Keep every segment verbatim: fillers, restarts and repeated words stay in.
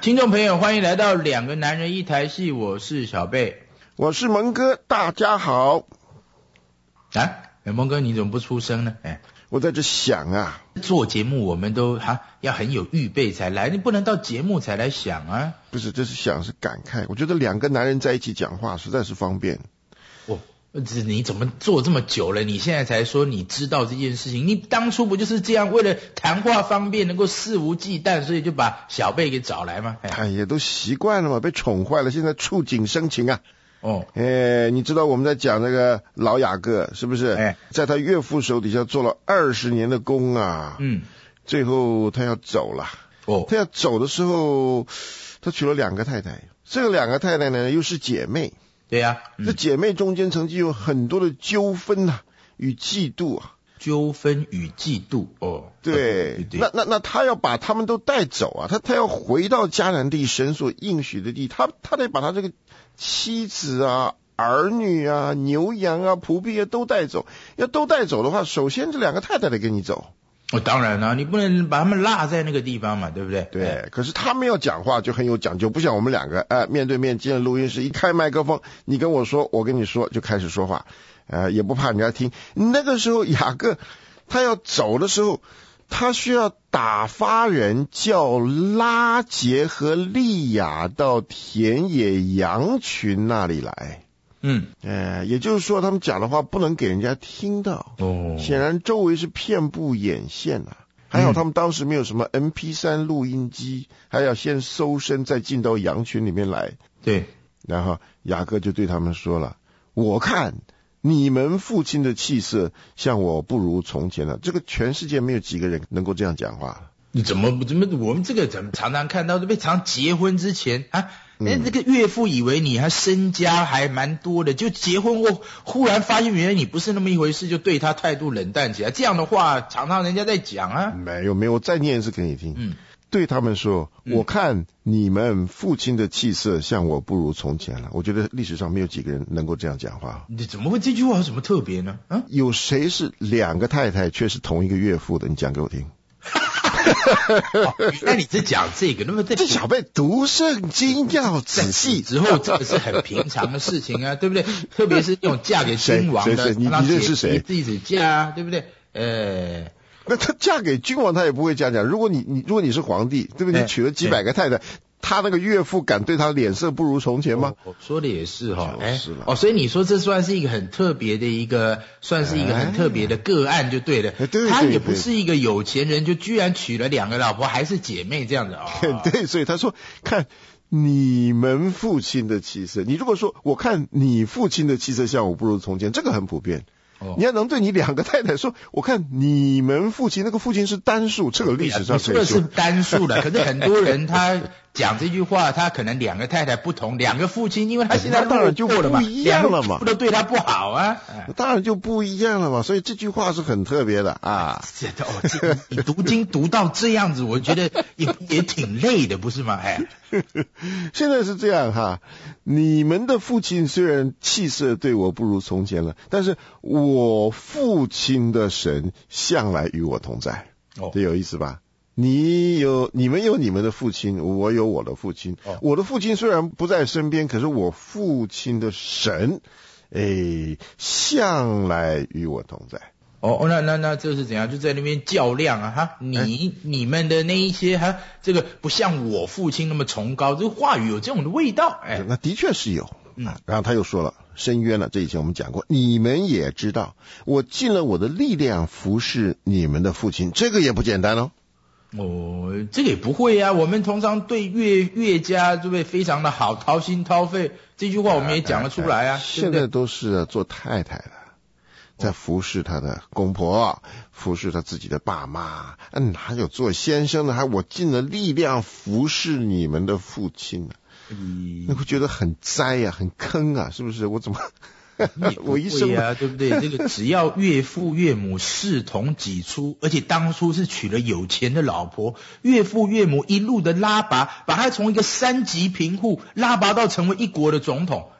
听众朋友，欢迎来到两个男人一台戏，我是小贝， 我是蒙哥，大家好。 啊，蒙哥你怎么不出声呢？哎， 我在这想啊， 做节目我们都哈要很有预备才来，你不能到节目才来想啊。 不是，这是想是感慨。我觉得两个男人在一起讲话实在是方便。 哦，你怎么做这么久了？你现在才说你知道这件事情？你当初不就是这样，为了谈话方便，能够肆无忌惮，所以就把小贝给找来吗？ 哎呀，都习惯了嘛，被宠坏了，现在触景生情啊。 哦， 哎，你知道我们在讲那个老雅各是不是？哎，在他岳父手底下做了二十年的工啊。嗯，最后他要走了。哦，他要走的时候，他娶了两个太太。这个两个太太呢，又是姐妹。 对呀、啊， 这、嗯、姐妹中间曾经有很多的纠纷啊，与嫉妒啊。 纠纷与嫉妒，哦， 对， 对对那那那他要把他们都带走啊，他他要回到迦南地神所应许的地，他他得把他这个妻子啊、儿女啊、牛羊啊、仆婢啊都带走。要都带走的话，首先这两个太太得跟你走。 哦，当然了，你不能把他们落在那个地方嘛，对不对？ 对，哎、可是他们要讲话就很有讲究，不像我们两个，哎、呃，面对面进了录音室，一开麦克风，你跟我说，我跟你说，就开始说话，呃，也不怕人家听。那个时候雅各他要走的时候，他需要打发人叫拉结和利亚到田野羊群那里来。嗯，呃，也就是说，他们讲的话不能给人家听到。哦，显然周围是遍布眼线啊。还好他们当时没有什么 M P 三 录音机，还要先搜身再进到羊群里面来。 对， 然后雅各就对他们说了：“我看你们父亲的气色像我不如从前了。”这个全世界没有几个人能够这样讲话。 你怎么怎么我们这个怎么常常看到，被常结婚之前啊？哎，这个岳父以为你还身家还蛮多的，就结婚后忽然发现原来你不是那么一回事，就对他态度冷淡起来。这样的话，常常人家在讲啊。 没有没有，我再念一次给你听。嗯，对他们说，我看你们父亲的气色像我不如从前了。我觉得历史上没有几个人能够这样讲话。 你怎么会这句话有什么特别呢？啊， 有谁是两个太太却是同一个岳父的？你讲给我听。 哦，那你是讲这个，那么这小辈读圣经要仔细， 之后这个是很平常的事情啊，对不对？特别是那种嫁给君王的， 你你认识谁？ 你自己嫁啊，对不对？呃， 那他嫁给君王，他也不会这样讲。如果你你如果你是皇帝，对不对？你娶了几百个太太。他那个岳父敢对他脸色不如从前吗？ 哦、说的也是哈、哦，哎、 就是， 哦，所以你说这算是一个很特别的一个，算是一个很特别的个案就对了。 哎、对对对， 他也不是一个有钱人，就居然娶了两个老婆，还是姐妹这样子啊、 哦。对，所以他说，看你们父亲的气色，你如果说我看你父亲的气色像我不如从前，这个很普遍。哦、你要能对你两个太太说，我看你们父亲，那个父亲是单数，这个历史上说的是单数的，可是很多人他讲这句话，他可能两个太太不同，两个父亲，因为他现在当然就不一样了嘛， 不都对他不好啊， 当然就不一样了嘛，所以这句话是很特别的啊。 是的，哦，这你读经读到这样子，我觉得也也挺累的，不是吗？哎， 现在是这样哈，你们的父亲虽然气色对我不如从前了，但是我父亲的神向来与我同在，哦，这有意思吧？你有你们有你们的父亲，我有我的父亲。哦、我的父亲虽然不在身边，可是我父亲的神，哎，向来与我同在。 哦，那那那这是怎样？就在那边较量啊！哈，你、哎、你们的那一些哈，这个不像我父亲那么崇高，这个话语有这种的味道。哎， 那的确是有。嗯，然后他又说了，深渊了，这以前我们讲过，你们也知道，我尽了我的力量服侍你们的父亲，这个也不简单哦。 哦，这个也不会啊，我们通常对岳岳家对不对非常的好，掏心掏肺，这句话我们也讲得出来啊。 哎哎哎现在都是做太太的，在服侍他的公婆，服侍他自己的爸妈，嗯，哪有做先生的还我尽了力量服侍你们的父亲呢？嗯，那会觉得很栽啊，很坑啊，是不是？我怎么？我一生啊，对不对？这个只要岳父岳母视同己出，而且当初是娶了有钱的老婆，岳父岳母一路的拉拔，把他从一个三级贫户拉拔到成为一国的总统。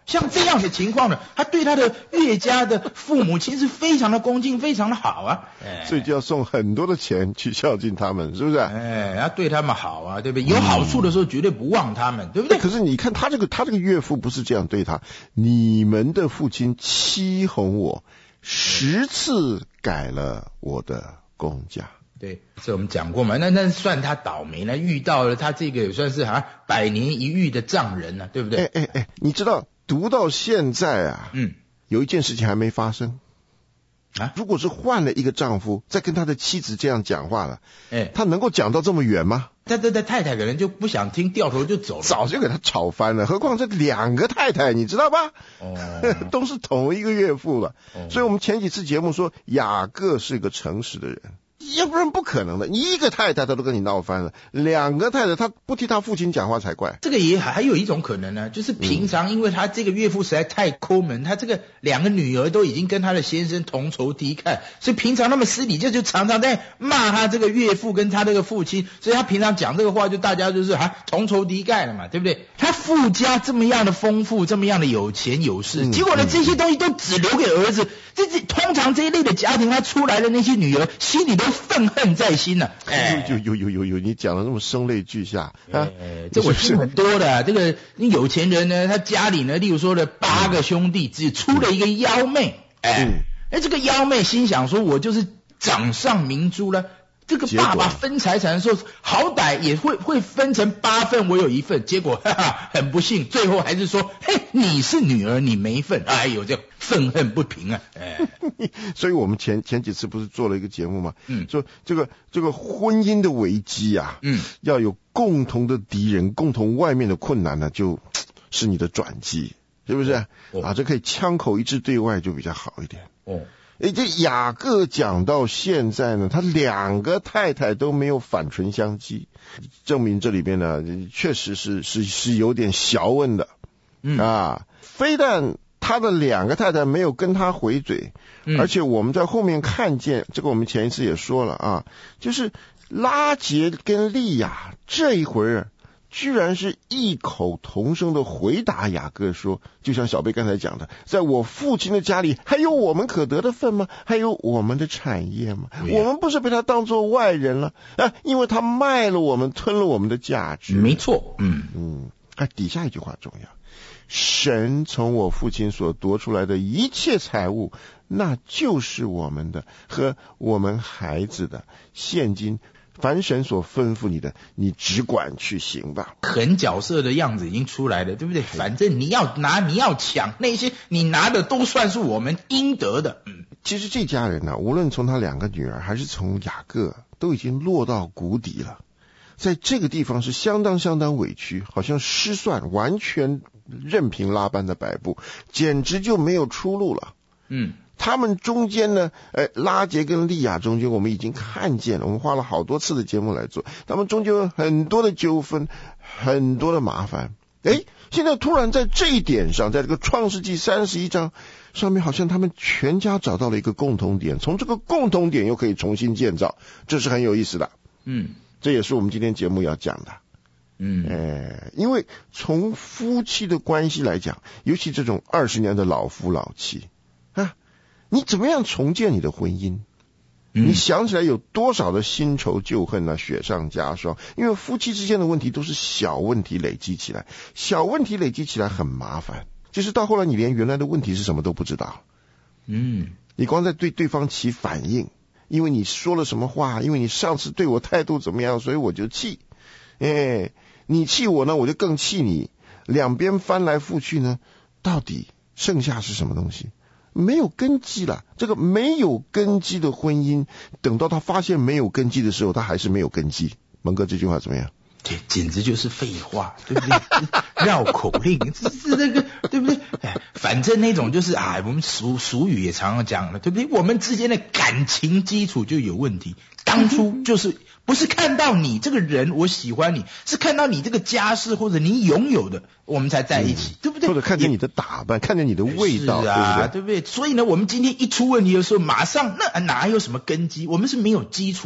像这样的情况呢，他对他的岳家的父母亲是非常的恭敬，非常的好啊，哎、 所以就要送很多的钱去孝敬他们，是不是？ 哎，要对他们好啊，对不对？有好处的时候绝对不忘他们，对不对？ 可是你看他这个他这个岳父不是这样对他，你们的父亲欺哄我，十次改了我的公价。 对，这我们讲过嘛，那那算他倒霉呢，遇到了他这个也算是啊百年一遇的丈人呢、啊，对不对？ 哎哎哎，你知道读到现在啊， 嗯， 有一件事情还没发生啊。 如果是换了一个丈夫，再跟他的妻子这样讲话了， 哎， 他能够讲到这么远吗？ 他他他太太可能就不想听，掉头就走了， 早就给他吵翻了。何况这两个太太，你知道吧？ 哦， 都是同一个岳父了。 哦、 所以我们前几次节目说雅各是个诚实的人。要不然不可能的，一个太太他都跟你闹翻了，两个太太他不替他父亲讲话才怪。 这个也还有一种可能呢，就是平常因为他这个岳父实在太抠门，嗯、他这个两个女儿都已经跟他的先生同仇敌忾，所以平常他们私底下就常常在骂他这个岳父跟他这个父亲，所以他平常讲这个话就大家就是啊同仇敌忾了嘛，对不对？他父家这么样的丰富，这么样的有钱有势，嗯、结果呢、嗯、这些东西都只留给儿子，这这通常这一类的家庭，他出来的那些女儿心里都愤恨在心呢、啊。 哎，有有有有有，你讲的那么声泪俱下啊！ 哎、这我听很多的、啊。这个有钱人呢，他家里呢，例如说的八个兄弟，只出了一个幺妹。哎，嗯、哎，这个幺妹心想说，我就是掌上明珠了。这个爸爸分财产的时候，好歹也会会分成八份，我有一份。结果哈哈，很不幸，最后还是说，嘿，你是女儿，你没份。哎呦，这愤恨不平啊！哎， 所以我们前前几次不是做了一个节目吗？ 嗯， 说这个这个婚姻的危机啊， 嗯， 要有共同的敌人，共同外面的困难呢，就是你的转机，是不是？ 哦、 啊，这可以枪口一致对外就比较好一点。 哦。 诶，这雅各讲到现在呢，他两个太太都没有反唇相讥，证明这里边呢确实是是是有点小问的， 嗯啊，非但他的两个太太没有跟他回嘴， 嗯、 而且我们在后面看见，这个我们前一次也说了啊，就是拉结跟利亚这一会儿居然是异口同声的回答雅各说，就像小贝刚才讲的，在我父亲的家里还有我们可得的份吗？还有我们的产业吗？我们不是被他当作外人了啊？因为他卖了我们，吞了我们的价值。 没错，嗯嗯，哎，底下一句话重要，神从我父亲所夺出来的一切财物，那就是我们的和我们孩子的。现今凡神所吩咐你的，你只管去行吧。 狠角色的样子已经出来了，对不对？反正你要拿，你要抢，那些你拿的都算是我们应得的。嗯， 其实这家人呢、啊，无论从他两个女儿，还是从雅各，都已经落到谷底了。在这个地方是相当相当委屈，好像失算，完全任凭拉班的摆布，简直就没有出路了。 嗯。 他们中间呢，呃，拉结跟利亚中间，我们已经看见了，我们花了好多次的节目来做，他们中间有很多的纠纷，很多的麻烦。诶，现在突然在这一点上，在这个创世纪三十一章上面，好像他们全家找到了一个共同点，从这个共同点又可以重新建造，这是很有意思的。 嗯， 这也是我们今天节目要讲的。 嗯， 呃，因为从夫妻的关系来讲，尤其这种二十年的老夫老妻啊，你怎么样重建你的婚姻？ 嗯、 你想起来有多少的新仇旧恨啊，雪上加霜。因为夫妻之间的问题都是小问题累积起来，小问题累积起来很麻烦，就是到后来你连原来的问题是什么都不知道。 嗯， 你光在对对方起反应，因为你说了什么话，因为你上次对我态度怎么样，所以我就气。哎，你气我呢，我就更气你。两边翻来覆去呢，到底剩下是什么东西？没有根基了。这个没有根基的婚姻，等到他发现没有根基的时候，他还是没有根基。蒙哥这句话怎么样？ 这简直就是废话，对不对？绕口令，这是那个，对不对？哎，反正那种就是啊，我们俗俗语也常常讲了，对不对？我们之间的感情基础就有问题。当初就是不是看到你这个人我喜欢你，是看到你这个家世或者你拥有的，我们才在一起，嗯、对不对？ 或者看见你的打扮，看见你的味道， 是啊， 对不对？ 对不对？所以呢，我们今天一出问题的时候，马上那哪有什么根基？我们是没有基础的。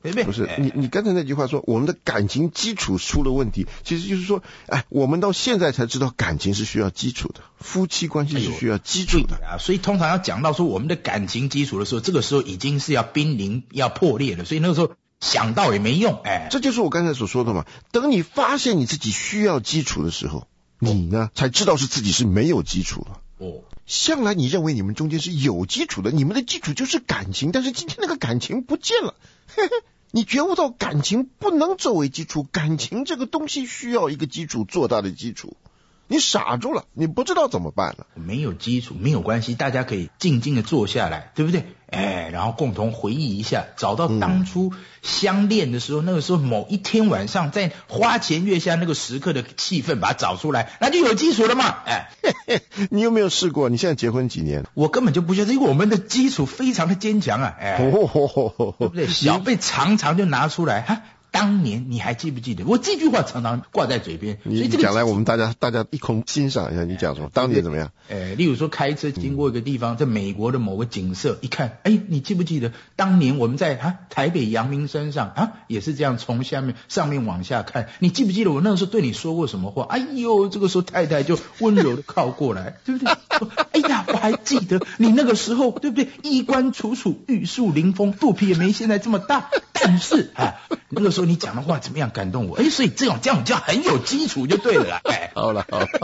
对不对？ 不是，你你刚才那句话说我们的感情基础出了问题，其实就是说，哎，我们到现在才知道感情是需要基础的，夫妻关系是需要基础的、 哎、啊。所以通常要讲到说我们的感情基础的时候，这个时候已经是要濒临要破裂了，所以那个时候想到也没用。哎， 这就是我刚才所说的嘛。等你发现你自己需要基础的时候，你呢才知道是自己是没有基础了。 哦， 向来你认为你们中间是有基础的，你们的基础就是感情，但是今天那个感情不见了，嘿嘿，你觉悟到感情不能作为基础，感情这个东西需要一个基础做大的基础，你傻住了，你不知道怎么办了。 没有基础没有关系，大家可以静静的坐下来，对不对？哎，然后共同回忆一下，找到当初相恋的时候、嗯、那个时候某一天晚上在花前月下那个时刻的气氛，把它找出来，那就有基础了嘛。哎， 你有没有试过？你现在结婚几年？ 我根本就不觉得，因为我们的基础非常的坚强啊。哎， 哦、 对不对？小贝常常就拿出来哈。当年你还记不记得？我这句话常常挂在嘴边， 你讲来我们大家大家一同欣赏一下。你讲什么？当年怎么样？ 呃，例如说开车经过一个地方，在美国的某个景色，一看，哎，你记不记得当年我们在啊台北阳明山上啊，也是这样从下面上面往下看？你记不记得我那个时候对你说过什么话？哎呦，这个时候太太就温柔的靠过来，对不对？哎呀，我还记得你那个时候，对不对？衣冠楚楚，玉树临风，肚皮也没现在这么大，但是啊，那个时候你讲的话怎么样感动我？哎，所以这种这样叫很有基础就对了啦。哎， 好了好了，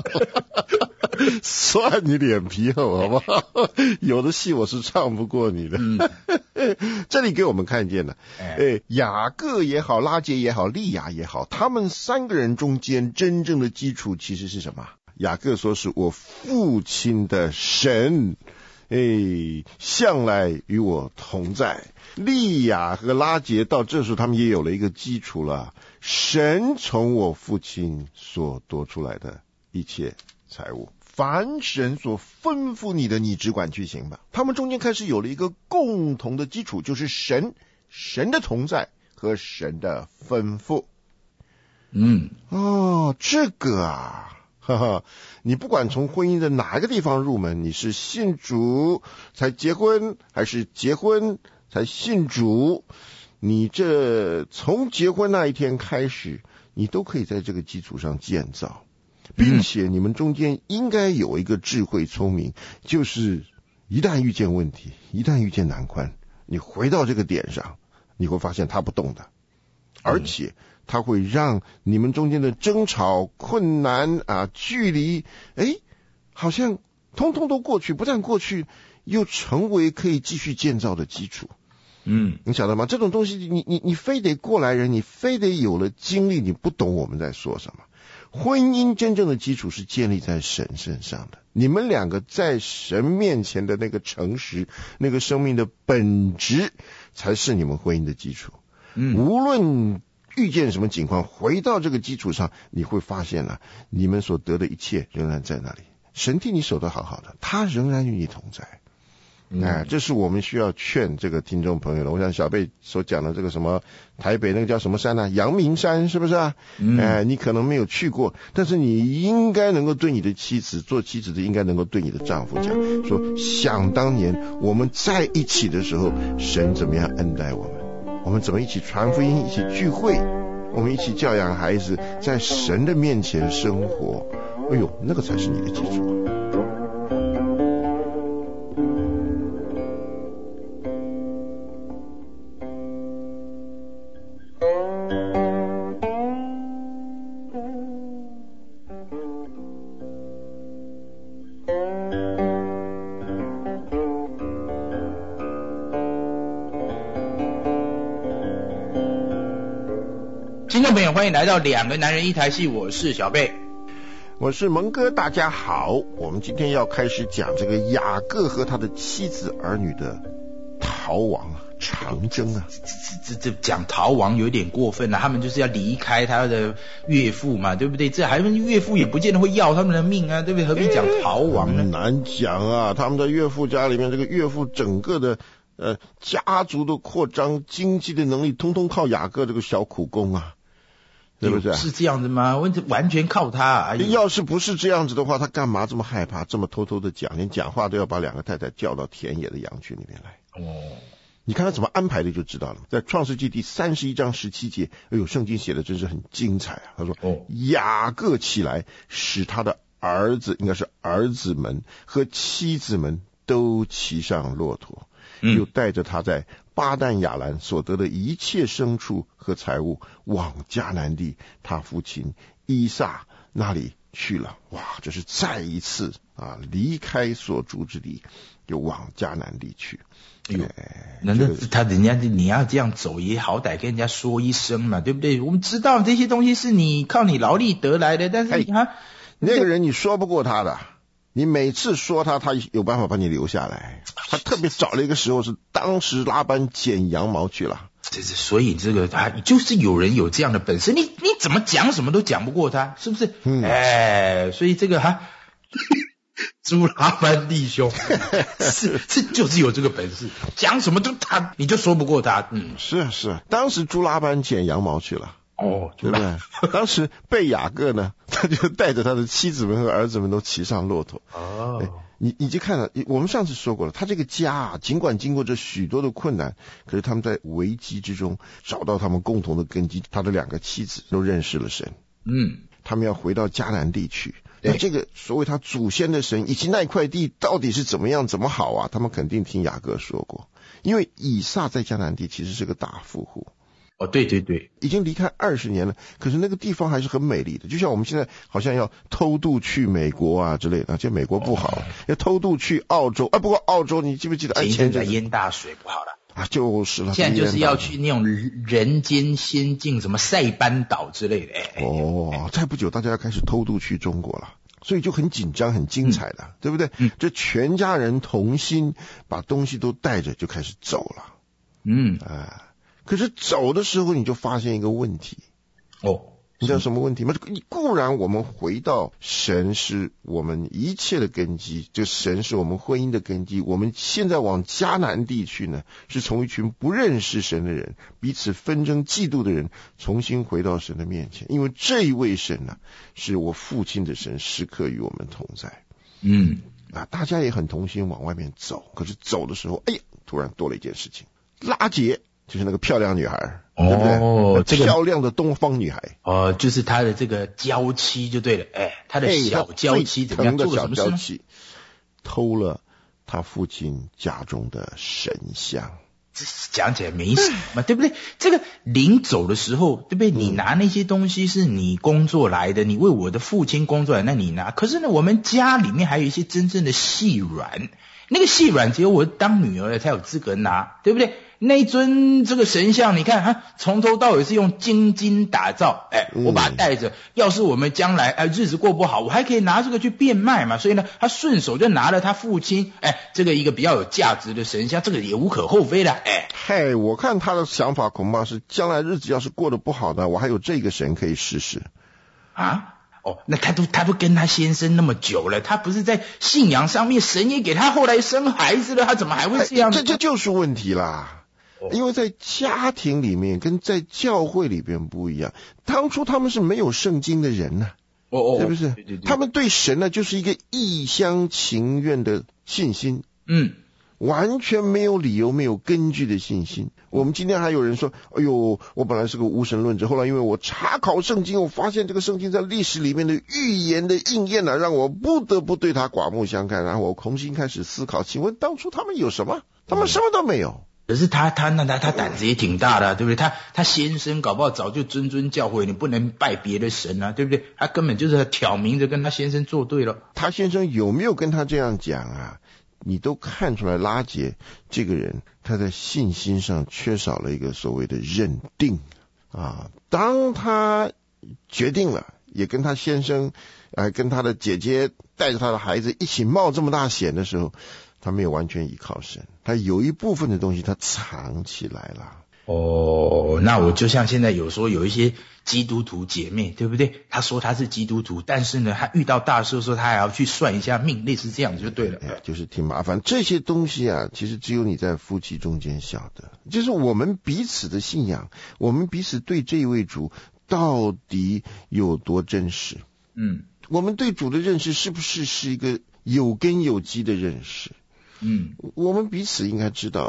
算你脸皮厚好不好？有的戏我是唱不过你的。嗯，这里给我们看见了，哎，雅各也好，拉结也好，利亚也好，他们三个人中间真正的基础其实是什么？雅各说是我父亲的神，哎，向来与我同在。利亚和拉结到这时候他们也有了一个基础了，神从我父亲所夺出来的一切财物，凡神所吩咐你的，你只管去行吧。他们中间开始有了一个共同的基础，就是神神的同在和神的吩咐。 嗯， 哦，这个啊哈哈，你不管从婚姻的哪一个地方入门，你是信主才结婚，还是结婚才信主，你这从结婚那一天开始，你都可以在这个基础上建造，并且你们中间应该有一个智慧聪明，就是一旦遇见问题，一旦遇见难关，你回到这个点上，你会发现它不动的，而且它会让你们中间的争吵、困难啊、距离，哎，好像通通都过去，不但过去，又成为可以继续建造的基础。 嗯， 你晓得吗？这种东西你，你你你非得过来人，你非得有了经历，你不懂我们在说什么。婚姻真正的基础是建立在神身上的，你们两个在神面前的那个诚实，那个生命的本质，才是你们婚姻的基础。 嗯， 无论遇见什么情况，回到这个基础上，你会发现了，你们所得的一切仍然在那里。神替你守得好好的，他仍然与你同在。哎，这是我们需要劝这个听众朋友的。我想小贝所讲的这个什么台北那个叫什么山呢、啊？阳明山是不是啊？嗯，哎，你可能没有去过，但是你应该能够对你的妻子，做妻子的应该能够对你的丈夫讲，说想当年我们在一起的时候，神怎么样恩待我们，我们怎么一起传福音，一起聚会，我们一起教养孩子，在神的面前生活。哎呦，那个才是你的基础。 听众朋友，欢迎来到两个男人一台戏，我是小贝， 我是蒙哥，大家好。我们今天要开始讲这个雅各和他的妻子儿女的逃亡啊，长征啊。 这这这讲逃亡有点过分了、啊，他们就是要离开他的岳父嘛，对不对？这还岳父也不见得会要他们的命啊，对不对？何必讲逃亡呢？ 欸、难讲啊，他们在岳父家里面，这个岳父整个的呃家族的扩张、经济的能力，通通靠雅各这个小苦工啊。对不对？ 是这样子吗？完全靠他、啊。 要是不是这样子的话，他干嘛这么害怕，这么偷偷的讲，连讲话都要把两个太太叫到田野的羊群里面来？ 哦， 你看他怎么安排的就知道了。在创世纪第三十一章十七节，哎呦，圣经写的真是很精彩啊。他说，哦，雅各起来，使他的儿子，应该是儿子们和妻子们都骑上骆驼，嗯、又带着他在巴旦亚兰所得的一切牲畜和财物，往迦南地他父亲以撒那里去了。哇，这是再一次啊，离开所住之地，又往迦南地去。 哎呦，那那他人家你要这样走，也好歹跟人家说一声嘛，对不对？我们知道这些东西是你靠你劳力得来的，但是你看那个人你说不过他的，你每次说他，他有办法把你留下来。他特别找了一个时候是当时拉班剪羊毛去了。 这是所以这个啊，就是有人有这样的本事，你你怎么讲什么都讲不过他，是不是？嗯，哎，所以这个哈。啊朱拉班弟兄是是就是有这个本事，讲什么都他你就说不过他。嗯， 是是，当时朱拉班剪羊毛去了。 哦， 对不对？当时被雅各呢，他就带着他的妻子们和儿子们都骑上骆驼。哦，哎，你你就看了，我们上次说过了，他这个家啊，尽管经过这许多的困难，可是他们在危机之中找到他们共同的根基。他的两个妻子都认识了神。嗯，他们要回到迦南地去。那这个所谓他祖先的神以及那块地到底是怎么样怎么好啊，他们肯定听雅各说过，因为以撒在迦南地其实是个大富户。 哦，对对对， 已经离开二十年了，可是那个地方还是很美丽的，就像我们现在好像要偷渡去美国啊之类的，就美国不好，要偷渡去澳洲。啊，不过澳洲你记不记得？ 前一阵子淹大水不好了。 啊，就是了。 现在就是要去那种人间仙境，什么塞班岛之类的。哎、 哦，再不久大家要开始偷渡去中国了，所以就很紧张、很精彩的，嗯、对不对？嗯，这全家人同心，把东西都带着就开始走了。嗯，哎、呃，可是走的时候你就发现一个问题。哦。你知道什么问题吗？固然我们回到神是我们一切的根基，这神是我们婚姻的根基。我们现在往迦南地去呢，是从一群不认识神的人、彼此纷争嫉妒的人，重新回到神的面前。因为这一位神呢、啊，是我父亲的神，时刻与我们同在。嗯，啊，大家也很同心往外面走。可是走的时候，哎呀，突然多了一件事情，拉结。就是那个漂亮女孩，哦、对不对？这个漂亮的东方女孩， 哦，就是她的这个娇妻就对了，哎，她的小娇妻怎么样？做了什么事呢？ 偷了他父亲家中的神像。 讲起来没什么，对不对？这个临走的时候，对不对？你拿那些东西是你工作来的，你为我的父亲工作来，那你拿。可是呢，我们家里面还有一些真正的细软，那个细软只有我当女儿的才有资格拿，对不对？那尊这个神像，你看啊，从头到尾是用金金打造，哎，我把它带着。要是我们将来哎日子过不好，我还可以拿这个去变卖嘛。所以呢，他顺手就拿了他父亲哎这个一个比较有价值的神像，这个也无可厚非的。哎， 嘿，我看他的想法恐怕是将来日子要是过得不好呢，我还有这个神可以试试啊。哦，那他都他都跟他先生那么久了，他不是在信仰上面神也给他后来生孩子了，他怎么还会这样？ 这这就是问题啦。因为在家庭里面跟在教会里边不一样，当初他们是没有圣经的人呢、啊，哦哦，是不是？对对对，他们对神呢就是一个一厢情愿的信心，嗯，完全没有理由、没有根据的信心。我们今天还有人说，哎呦，我本来是个无神论者，后来因为我查考圣经，我发现这个圣经在历史里面的预言的应验呢、啊，让我不得不对他刮目相看，然后我重新开始思考，请问当初他们有什么？他们什么都没有。 可是他他那他他胆子也挺大的、啊，对不对？他他先生搞不好早就谆谆教诲你不能拜别的神啊，对不对？他根本就是挑明着跟他先生作对了。 他先生有没有跟他这样讲啊？你都看出来，拉结这个人他在信心上缺少了一个所谓的认定啊。当他决定了，也跟他先生，呃，跟他的姐姐带着他的孩子一起冒这么大险的时候。他没有完全依靠神，他有一部分的东西他藏起来了。 哦，那我就像现在有说有一些基督徒姐妹，对不对？他说他是基督徒，但是呢，他遇到大事的时候，他还要去算一下命，类似这样子就对了。 哎，就是挺麻烦。这些东西啊，其实只有你在夫妻中间晓得，就是我们彼此的信仰，我们彼此对这一位主到底有多真实？嗯，我们对主的认识是不是是一个有根有基的认识？嗯，我们彼此应该知道的。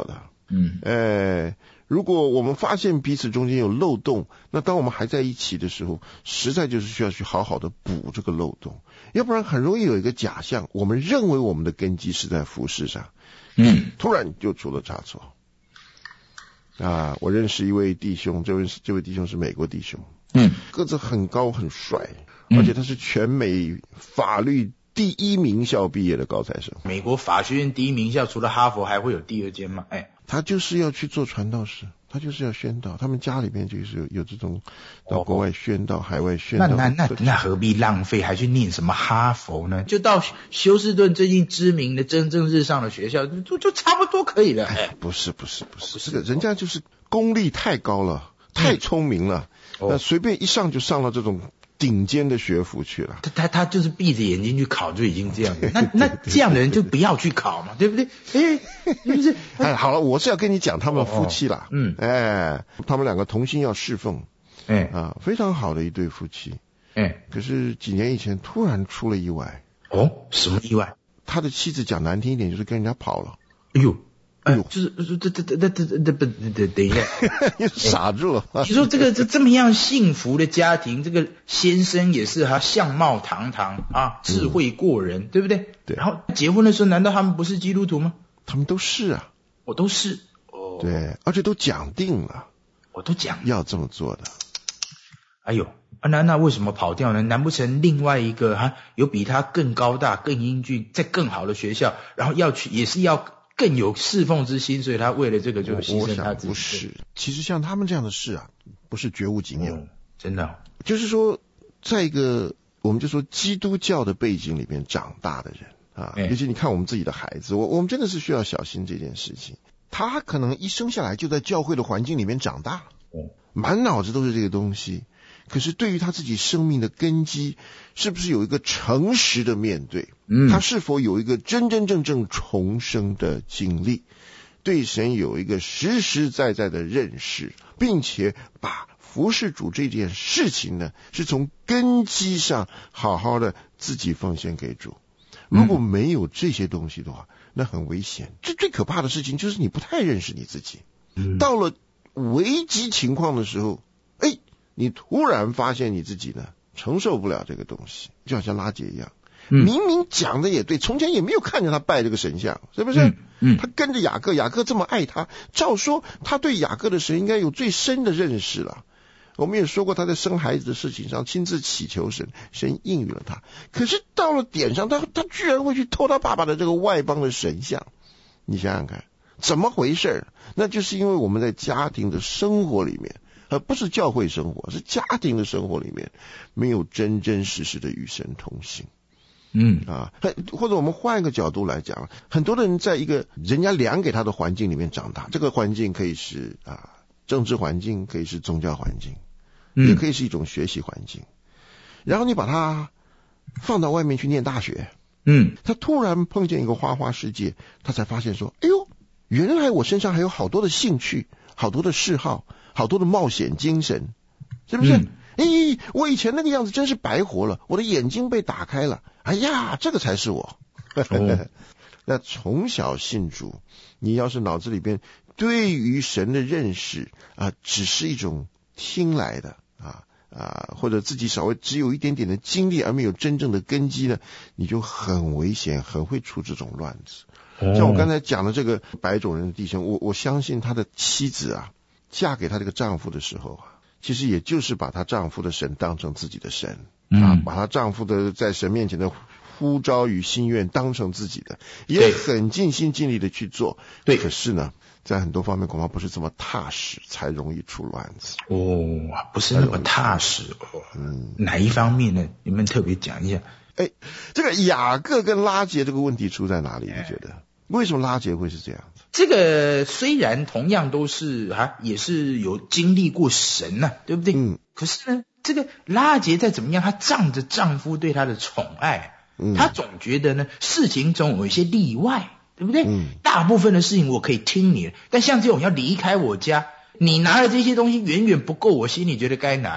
嗯， 呃，如果我们发现彼此中间有漏洞，那当我们还在一起的时候，实在就是需要去好好的补这个漏洞，要不然很容易有一个假象，我们认为我们的根基是在服事上， 嗯， 突然就出了差错。啊，我认识一位弟兄，这位这位弟兄是美国弟兄， 嗯， 个子很高很帅，而且他是全美法律第一名校毕业的高材生。 美国法学院第一名校除了哈佛还会有第二间吗？哎， 他就是要去做传道士，他就是要宣道，他们家里面就是有有这种到国外宣道、哦、海外宣道。 那那那那何必浪费，还去念什么哈佛呢？就到休斯顿最近知名的蒸蒸日上的学校，就就差不多可以了。哎， 不是不是不是，这个人家就是功力太高了，太聪明了，嗯、那随便一上就上了这种顶尖的学府去了。 他他他就是闭着眼睛去考就已经这样子，那那这样的人就不要去考嘛，对不对？哎，是不是？ 哎，好了，我是要跟你讲他们夫妻啦， 哦、嗯， 哎，他们两个同心要侍奉， 哎啊，非常好的一对夫妻， 哎， 可是几年以前突然出了意外。 哦，什么意外？ 他的妻子讲难听一点，就是跟人家跑了。 哎呦。哎呦，就是这这这这这这不等等一下， 又傻住了。 你说这个这这么样幸福的家庭，这个先生也是他相貌堂堂啊，智慧过人，嗯、对不对？ 对。 然后结婚的时候，难道他们不是基督徒吗？ 他们都是啊， 我都是。哦。 对，而且都讲定了， 我都讲要这么做的。 哎呦，啊那那为什么跑掉呢？难不成另外一个哈有比他更高大、更英俊、在更好的学校，然后要去也是要更有侍奉之心，所以他为了这个就牺牲他自己。 不是，其实像他们这样的事啊，不是绝无仅有、 嗯、真的、哦。 就是说，在一个我们就说基督教的背景里面长大的人啊， 欸、 尤其你看我们自己的孩子，我我们真的是需要小心这件事情。他可能一生下来就在教会的环境里面长大， 嗯、 满脑子都是这个东西。可是对于他自己生命的根基，是不是有一个诚实的面对？ 嗯， 他是否有一个真真正正重生的经历？对神有一个实实在在的认识，并且把服事主这件事情呢，是从根基上好好的自己奉献给主。如果没有这些东西的话，那很危险。这最可怕的事情就是你不太认识你自己。 嗯， 到了危机情况的时候，哎。你突然发现你自己呢承受不了这个东西，就好像拉结一样， 嗯、 明明讲的也对，从前也没有看见他拜这个神像，是不是？ 嗯嗯、 他跟着雅各，雅各这么爱他，照说他对雅各的神应该有最深的认识了。我们也说过他在生孩子的事情上亲自祈求神，神应允了他。可是到了点上，他他居然会去偷他爸爸的这个外邦的神像，你想想看，怎么回事？那就是因为我们在家庭的生活里面。而不是教会生活，是家庭的生活里面没有真真实实的与神同行。 嗯啊，或者我们换一个角度来讲，很多的人在一个人家量给他的环境里面长大，这个环境可以是啊政治环境，可以是宗教环境， 嗯、 也可以是一种学习环境。然后你把他放到外面去念大学， 嗯， 他突然碰见一个花花世界，他才发现说，哎呦，原来我身上还有好多的兴趣，好多的嗜好。好多的冒险精神，是不是？哎、嗯，我以前那个样子真是白活了，我的眼睛被打开了。哎呀，这个才是我。哦、那从小信主，你要是脑子里边对于神的认识啊，只是一种听来的啊啊，或者自己稍微只有一点点的经历，而没有真正的根基呢，你就很危险，很会出这种乱子。哦、像我刚才讲的这个白种人的弟兄，我我相信他的妻子啊。嫁给他这个丈夫的时候啊，其实也就是把她丈夫的神当成自己的神、 嗯、 啊，把她丈夫的在神面前的呼召与心愿当成自己的，也很尽心尽力的去做。 对， 可是呢，在很多方面恐怕不是这么踏实，才容易出乱子。 哦，不是那么踏实哦。嗯，哪一方面呢？你们特别讲一下。 哎，这个雅各跟拉结这个问题出在哪里？你觉得为什么拉结会是这样子？ 这个虽然同样都是啊，也是有经历过神呐、啊，对不对？ 嗯。 可是呢，这个拉结再怎么样，她仗着丈夫对她的宠爱， 嗯， 她总觉得呢，事情总有一些例外，对不对？ 嗯。 大部分的事情我可以听你的，但像这种要离开我家，你拿的这些东西远远不够我心里觉得该拿的。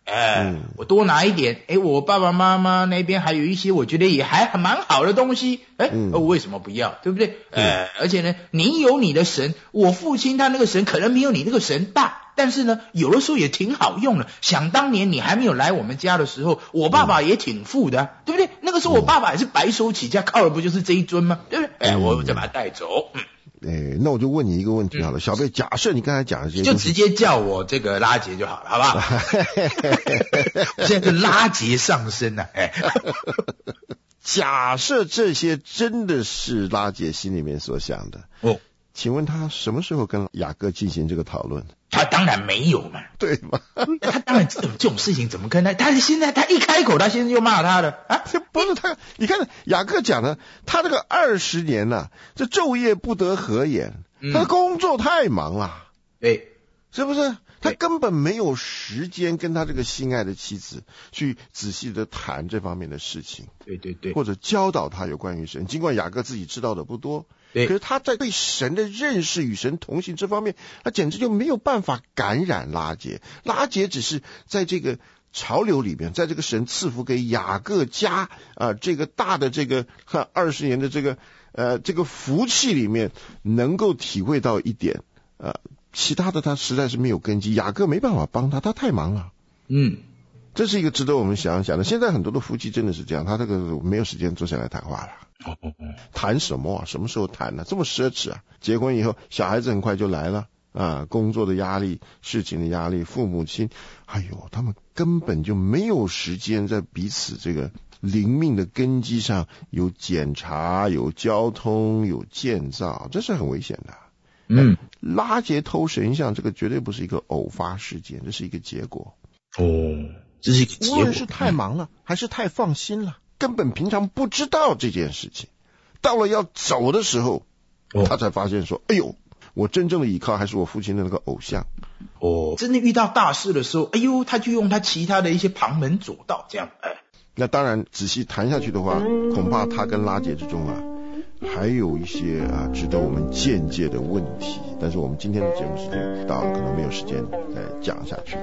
哎、 嗯， 我多拿一点，哎，我爸爸妈妈那边还有一些我觉得也还蛮好的东西，哎， 嗯我为什么不要，对不对？呃，而且呢，你有你的神，我父亲他那个神可能没有你那个神大，但是呢，有的时候也挺好用的。想当年你还没有来我们家的时候，我爸爸也挺富的、啊，对不对？那个时候我爸爸也是白手起家，靠的不就是这一尊吗？对不对？哎，我再把他带走。嗯， 哎，那我就问你一个问题好了，小贝，假设你刚才讲的这些就直接叫我这个拉杰就好了，好不好？现在是拉杰上身啊！哎， 假设这些真的是拉杰心里面所想的， 哦， 请问他什么时候跟雅各进行这个讨论？ 他当然没有嘛， 对吗？ 他当然这种这种事情怎么跟他？他现在他一开口，他现在就骂他了啊！ 这不是他，你看雅各讲的，他这个二十年呐、啊，这昼夜不得合眼，他的工作太忙了， 对， 是不是？他根本没有时间跟他这个心爱的妻子去仔细的谈这方面的事情， 对对对， 或者教导他有关于神。尽管雅各自己知道的不多， 对， 可是他在对神的认识与神同行这方面，他简直就没有办法感染拉结。拉结只是在这个潮流里面，在这个神赐福给雅各家啊、呃、这个大的这个二十年的这个呃这个福气里面，能够体会到一点呃。其他的他实在是没有根基，雅各没办法帮他，他太忙了。 嗯， 这是一个值得我们想一想的。现在很多的夫妻真的是这样，他这个没有时间坐下来谈话了。 哦哦哦， 谈什么啊？什么时候谈呢、啊？这么奢侈啊！结婚以后，小孩子很快就来了啊，工作的压力、事情的压力，父母亲，哎呦，他们根本就没有时间在彼此这个灵命的根基上有检查、有交通、有建造，这是很危险的。 嗯， 拉结偷神像这个绝对不是一个偶发事件，这是一个结果。 哦，这是一个结无果。 论是太忙了，还是太放心了，根本平常不知道这件事情。到了要走的时候， 哦、 他才发现说：“哎呦，我真正的依靠还是我父亲的那个偶像。” 哦，真的遇到大事的时候，哎呦，他就用他其他的一些旁门左道，这样哎。 那当然，仔细谈下去的话，恐怕他跟拉结之中啊。还有一些啊值得我们见解的问题，但是我们今天的节目时间到了，可能没有时间再讲下去。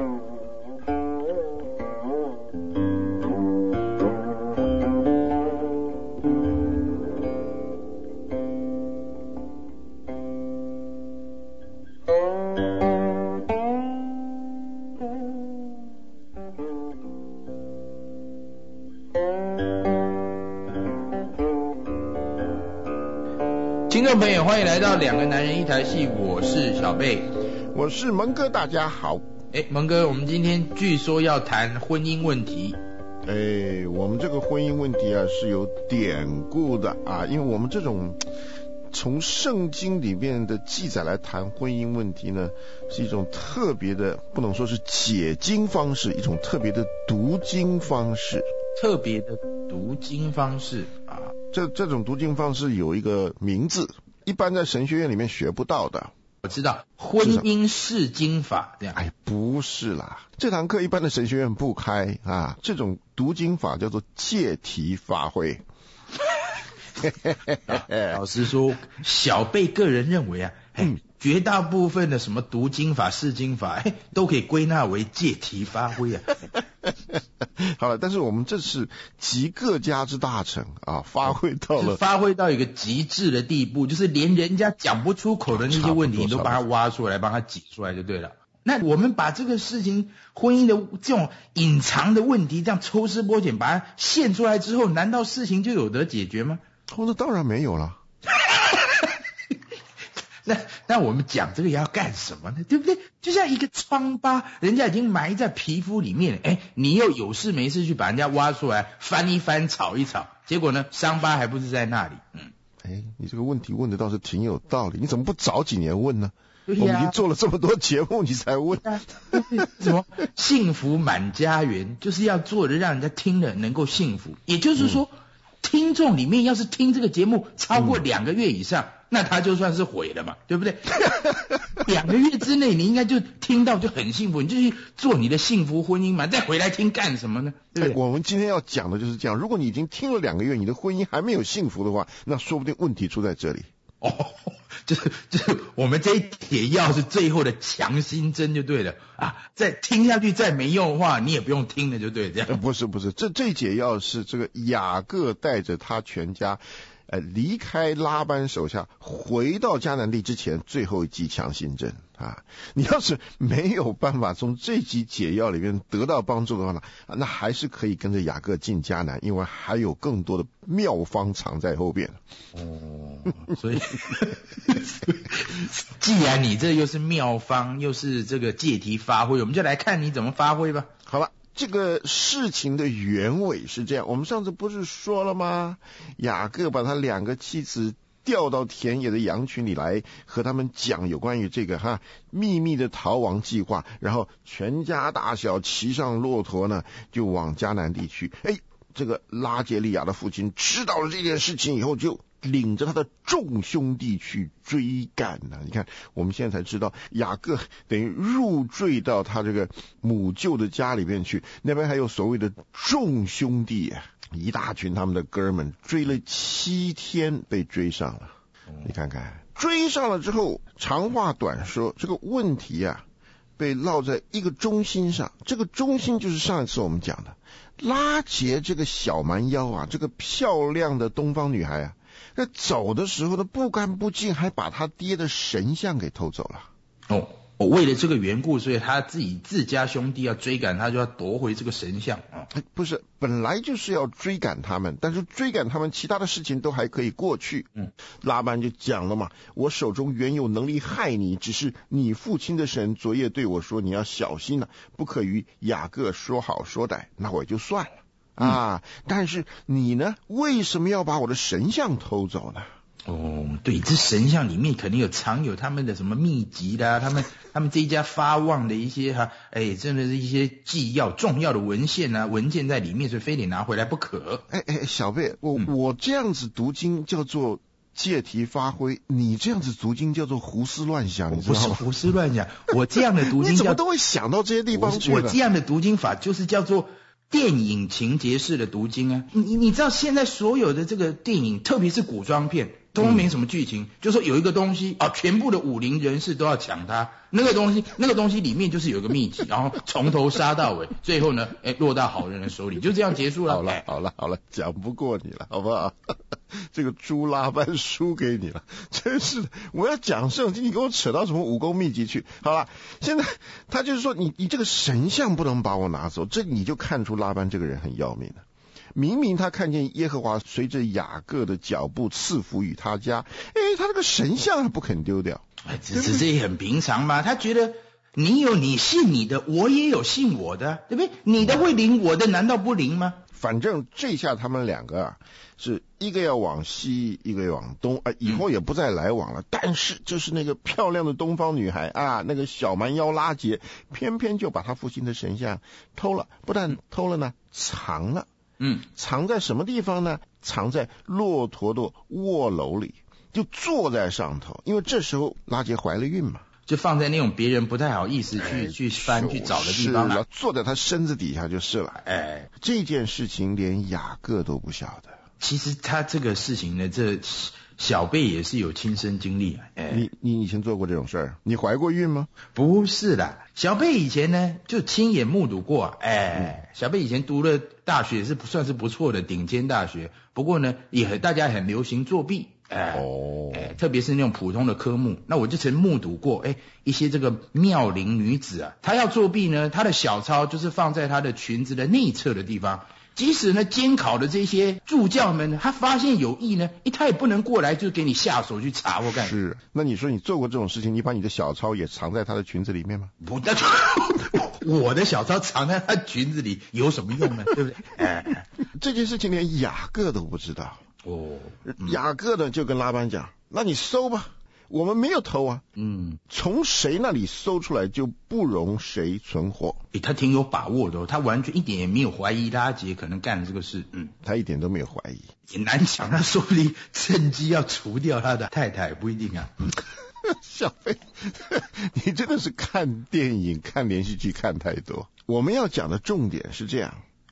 听众朋友，欢迎来到两个男人一台戏，我是小贝， 我是蒙哥，大家好。 哎，蒙哥，我们今天据说要谈婚姻问题。 哎，我们这个婚姻问题啊是有典故的啊，因为我们这种从圣经里面的记载来谈婚姻问题呢，是一种特别的，不能说是解经方式，一种特别的读经方式。 特别的读经方式啊。 这这种读经方式有一个名字，一般在神学院里面学不到的。 我知道，婚姻释经法这样。 哎，不是啦，这堂课一般的神学院不开啊。这种读经法叫做借题发挥。 老实说，小贝个人认为啊，嗯，绝大部分的什么读经法、释经法，都可以归纳为借题发挥啊。 好了，但是我们这是集各家之大成啊，发挥到了发挥到一个极致的地步，就是连人家讲不出口的那些问题，你都把它挖出来，帮他解出来就对了。那我们把这个事情，婚姻的这种隐藏的问题，这样抽丝剥茧，把它现出来之后，难道事情就有得解决吗？ 哦，那当然没有了。 那那我们讲这个也要干什么呢？对不对？就像一个疮疤，人家已经埋在皮肤里面了，哎，你又有事没事去把人家挖出来，翻一翻，炒一炒，结果呢，伤疤还不是在那里。嗯， 哎，你这个问题问的倒是挺有道理，你怎么不早几年问呢？ 对呀、 我们已经做了这么多节目，你才问。 什么幸福满家园，就是要做的让人家听了能够幸福。也就是说，嗯、听众里面要是听这个节目超过两个月以上。嗯，那他就算是毁了嘛，对不对？两个月之内你应该就听到就很幸福，你就去做你的幸福婚姻嘛，再回来听干什么呢？对不对？ 我们今天要讲的就是这样，如果你已经听了两个月，你的婚姻还没有幸福的话，那说不定问题出在这里。 哦，就是就是我们这一帖药是最后的强心针就对了啊，再听下去再没用的话，你也不用听了就对了，这样。 呃、不是不是，这这解药是这个雅各带着他全家。呃，离开拉班手下，回到迦南地之前，最后一剂强心针啊！你要是没有办法从这剂解药里面得到帮助的话呢，那还是可以跟着雅各进迦南，因为还有更多的妙方藏在后边。 哦，所以既然你这又是妙方，又是这个借题发挥，我们就来看你怎么发挥吧。 好了。这个事情的原委是这样，我们上次不是说了吗？雅各把他两个妻子调到田野的羊群里来，和他们讲有关于这个哈秘密的逃亡计划，然后全家大小骑上骆驼呢，就往迦南地去。哎，这个拉杰利亚的父亲知道了这件事情以后，就领着他的众兄弟去追赶呢、啊。你看，我们现在才知道，雅各等于入赘到他这个母舅的家里面去，那边还有所谓的众兄弟啊，一大群他们的哥们，追了七天被追上了。你看看，追上了之后，长话短说，这个问题啊，被落在一个中心上。这个中心就是上一次我们讲的拉结这个小蛮腰啊，这个漂亮的东方女孩啊。那走的时候呢，不干不净，还把他爹的神像给偷走了。 哦，我为了这个缘故，所以他自己自家兄弟要追赶他，就要夺回这个神像啊、 哦。不是，本来就是要追赶他们，但是追赶他们，其他的事情都还可以过去。嗯，拉班就讲了嘛，我手中原有能力害你，只是你父亲的神昨夜对我说，你要小心了、啊，不可与雅各说好说歹，那我也就算了。啊！但是你呢？为什么要把我的神像偷走呢？ 哦，对，这神像里面肯定有藏有他们的什么秘籍啦，他们他们这一家发旺的一些哈，哎，真的是一些纪要、重要的文献啊、文件在里面，所以非得拿回来不可。 哎哎，小贝，我、嗯、我这样子读经叫做借题发挥，你这样子读经叫做胡思乱想，你知道吗？ 不是胡思乱想，我这样的读经你怎么都会想到这些地方去我？我这样的读经法就是叫做电影情节式的读经啊，你你知道现在所有的这个电影，特别是古装片，都没什么剧情，嗯、就说有一个东西啊，全部的武林人士都要抢它，那个东西，那个东西里面就是有个秘籍，然后从头杀到尾，最后呢，哎，落到好人的手里，就这样结束了。 好了，好了，好了，讲不过你了，好不好？这个猪拉班输给你了，真是的！我要讲圣经，你给我扯到什么武功秘籍去？好了，现在他就是说，你你这个神像不能把我拿走，这你就看出拉班这个人很要命了。明明他看见耶和华随着雅各的脚步赐福于他家，哎，他这个神像还不肯丢掉。 哎，这这这也很平常嘛，他觉得你有你信你的，我也有信我的，对不对？你的会灵，我的难道不灵吗？ 反正这下他们两个啊，是一个要往西，一个要往东啊，以后也不再来往了。嗯、但是就是那个漂亮的东方女孩啊，那个小蛮腰拉结，偏偏就把他父亲的神像偷了，不但偷了呢，藏了。嗯，藏在什么地方呢？藏在骆驼的卧楼里，就坐在上头。因为这时候拉结怀了孕嘛。 就放在那种别人不太好意思去、哎、去翻去找的地方了， 坐在他身子底下就是了。哎，这件事情连雅各都不晓得。 其实他这个事情呢，这小贝也是有亲身经历。 哎，你你以前做过这种事儿？你怀过孕吗？ 不是的，小贝以前呢就亲眼目睹过。哎，嗯、小贝以前读了大学是不算是不错的顶尖大学，不过呢也很大家很流行作弊。哎、哦哎，特别是那种普通的科目，那我就曾目睹过，哎，一些这个妙龄女子啊，她要作弊呢，她的小抄就是放在她的裙子的内侧的地方，即使呢监考的这些助教们，他发现有异呢，哎，他也不能过来就给你下手去查或干。 是，那你说你做过这种事情，你把你的小抄也藏在她的裙子里面吗？ 不，那我的小抄藏在她裙子里有什么用呢？对不对？哎， 这件事情连雅各都不知道。哦， 嗯、 雅各呢就跟拉班讲，那你搜吧，我们没有偷啊，嗯，从谁那里搜出来就不容谁存活。 诶，他挺有把握的、哦，他完全一点也没有怀疑拉结可能干了这个事，嗯， 他一点都没有怀疑。 也难讲，他说不定趁机要除掉他的太太，不一定啊。嗯、 小飞，你真的是看电影、看连续剧看太多。我们要讲的重点是这样。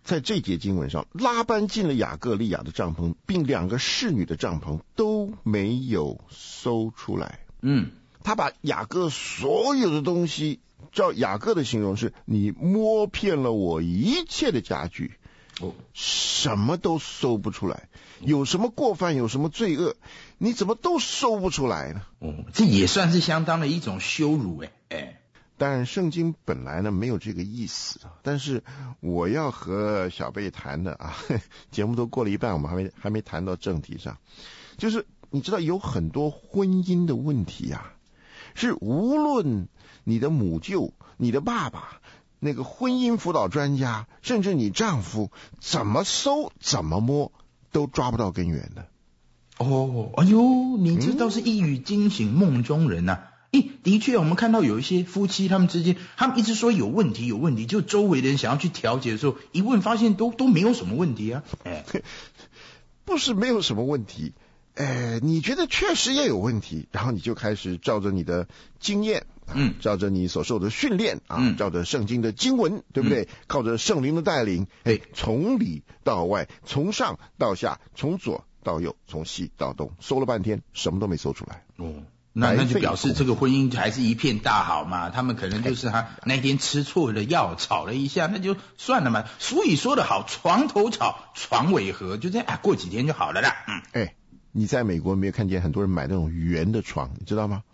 在这节经文上，拉班进了雅各利亚的帐篷，并两个侍女的帐篷都没有搜出来。 嗯， 他把雅各所有的东西，照雅各的形容是，你摸遍了我一切的家具， 哦， 什么都搜不出来，有什么过犯，有什么罪恶，你怎么都搜不出来呢？ 哦，这也算是相当的一种羞辱哎哎。 当然圣经本来呢没有这个意思，但是我要和小贝谈的啊，节目都过了一半，我们还没还没谈到正题上，就是你知道有很多婚姻的问题啊，是无论你的母舅、你的爸爸、那个婚姻辅导专家，甚至你丈夫怎么搜怎么摸都抓不到根源的。 哦，哎呦，你这倒是一语惊醒梦中人呐、啊！诶，的确，我们看到有一些夫妻他们之间，他们一直说有问题有问题，就周围的人想要去调解的时候，一问发现都都没有什么问题啊。哎， 不是没有什么问题，哎，你觉得确实也有问题，然后你就开始照着你的经验， 嗯， 照着你所受的训练啊， 嗯， 照着圣经的经文，对不对？嗯、靠着圣灵的带领，哎，从里到外，从上到下，从左到右，从西到东，搜了半天，什么都没搜出来。 哦。那那就表示这个婚姻还是一片大好嘛，他们可能就是他那天吃错了药，吵了一下，那就算了嘛。所以说的好，床头吵，床尾和，就这样，哎，过几天就好了啦。嗯， 哎，你在美国没有看见很多人买那种圆的床，你知道吗？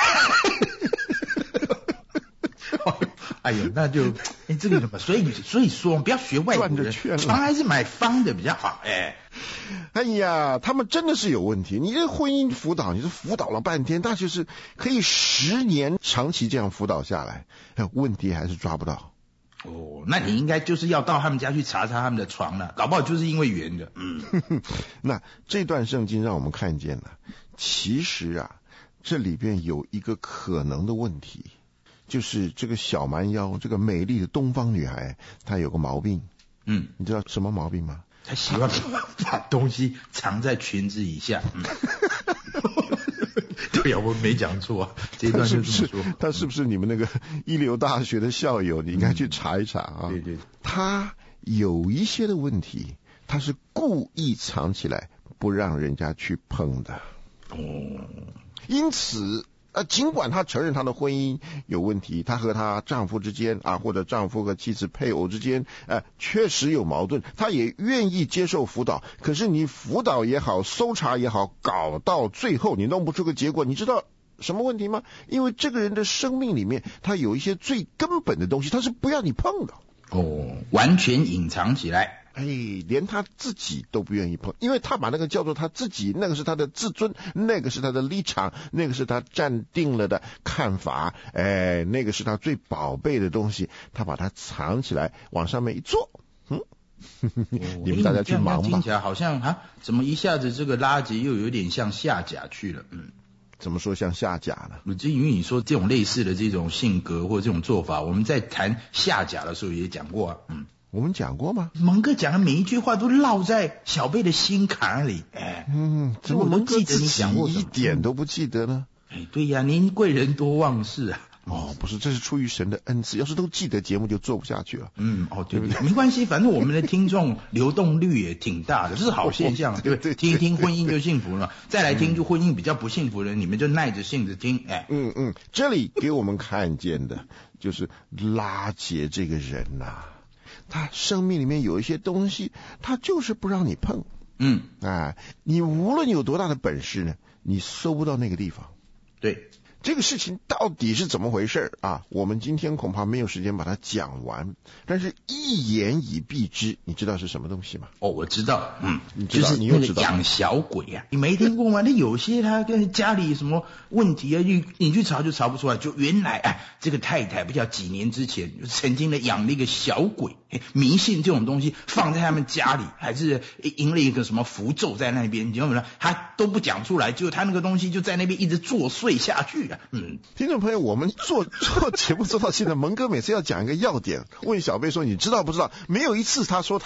哎呦，那就哎这个怎么？所以所以说不要学外国人，床还是买方的比较好。哎。 哎呀，他们真的是有问题。你这婚姻辅导，你是辅导了半天，那就是可以十年长期这样辅导下来，问题还是抓不到。 哦，那你应该就是要到他们家去查查他们的床了，搞不好就是因为圆的。嗯， 那这段圣经让我们看见了，其实啊，这里边有一个可能的问题，就是这个小蛮腰，这个美丽的东方女孩，她有个毛病。 嗯， 你知道什么毛病吗？ 他喜欢把东西藏在裙子以下。嗯、对呀、啊，我没讲错，这一段是这么说。 他是不是你们那个一流大学的校友？你应该去查一查啊。 嗯、对对， 他有一些的问题，他是故意藏起来，不让人家去碰的。 哦， 因此。呃，尽管她承认她的婚姻有问题，她和她丈夫之间啊，或者丈夫和妻子配偶之间，呃，确实有矛盾，她也愿意接受辅导。可是你辅导也好，搜查也好，搞到最后你弄不出个结果，你知道什么问题吗？因为这个人的生命里面，他有一些最根本的东西，他是不要你碰的。 哦，完全隐藏起来。 哎，连他自己都不愿意碰，因为他把那个叫做他自己，那个是他的自尊，那个是他的立场，那个是他站定了的看法，哎，那个是他最宝贝的东西，他把它藏起来，往上面一坐，嗯，你们大家去忙吧。 听起来好像啊，怎么一下子这个拉结又有点像下甲去了？嗯， 怎么说像下甲呢？ 就因为你说这种类似的这种性格或这种做法，我们在谈下甲的时候也讲过啊，嗯。 我们讲过吗？ 蒙哥讲的每一句话都烙在小贝的心坎里。哎， 嗯，怎么蒙哥自己讲过一点都不记得呢？ 哎，对呀，您贵人多忘事啊。 哦，不是，这是出于神的恩赐。要是都记得，节目就做不下去了。 嗯，哦，对不对？没关系，反正我们的听众流动率也挺大的，这是好现象，哦、对不对？听一听婚姻就幸福了，再来听就婚姻比较不幸福的人，你们就耐着性子听。哎， 嗯嗯，这里给我们看见的就是拉结这个人呐、啊。他生命里面有一些东西，他就是不让你碰。 嗯， 啊，你无论有多大的本事呢，你搜不到那个地方。 对， 这个事情到底是怎么回事啊？我们今天恐怕没有时间把它讲完，但是一言以蔽之，你知道是什么东西吗？ 哦，我知道，嗯， 你知道， 就是你又知道养小鬼啊，你没听过吗？那有些他跟家里什么问题啊，你你去查就查不出来，就原来哎，这个太太不知道几年之前曾经的养了一个小鬼，迷信这种东西放在他们家里，还是赢了一个什么符咒在那边，你知道吗？他都不讲出来，就他那个东西就在那边一直作祟下去啊。嗯， 听众朋友，我们做做节目做到现在，蒙哥每次要讲一个要点，问小贝说你知道不知道？没有一次他说他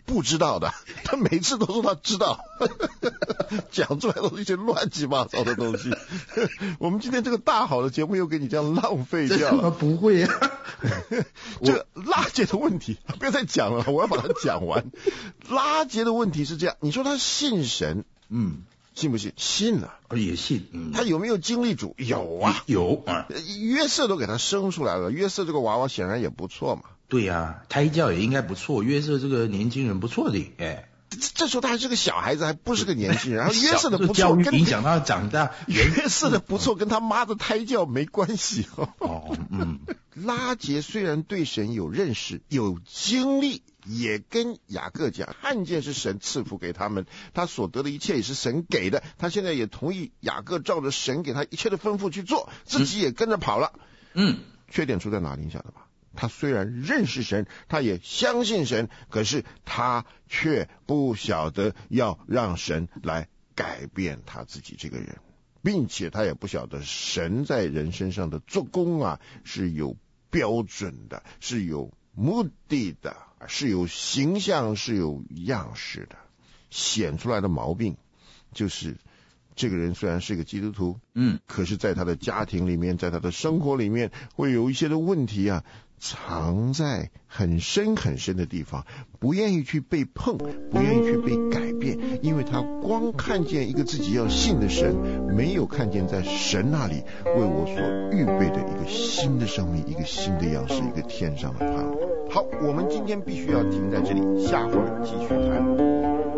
不知道的，他每次都说他知道，讲出来都是一些乱七八糟的东西。我们今天这个大好的节目又给你这样浪费掉了。 不会啊， 这个拉结的问题不要再讲了，我要把它讲完。拉结的问题是这样，你说他信神，嗯，信不信？信了， 也信。嗯， 他有没有经历主？有啊， 有啊。 约瑟都给他生出来了，约瑟这个娃娃显然也不错嘛。 对啊，胎教也应该不错，约瑟这个年轻人不错的，哎， 这, 这时候他还是个小孩子，还不是个年轻人。然后约瑟的不错跟影响他长大， 约瑟的不错跟他妈的胎教没关系哦。 哦，嗯， 拉结虽然对神有认识、有经历，也跟雅各讲，看见是神赐福给他们，他所得的一切也是神给的。他现在也同意雅各照着神给他一切的吩咐去做，自己也跟着跑了。嗯，缺点出在哪里？你晓得吧？他虽然认识神，他也相信神，可是他却不晓得要让神来改变他自己这个人，并且他也不晓得神在人身上的做工啊是有标准的，是有目的的，是有形象，是有样式的。显出来的毛病就是这个人虽然是个基督徒，嗯，可是在他的家庭里面，在他的生活里面会有一些的问题啊，藏在很深很深的地方，不愿意去被碰，不愿意去被改变，因为他光看见一个自己要信的神，没有看见在神那里为我所预备的一个新的生命，一个新的样式，一个天上的盼望。好，我们今天必须要停在这里，下回继续谈。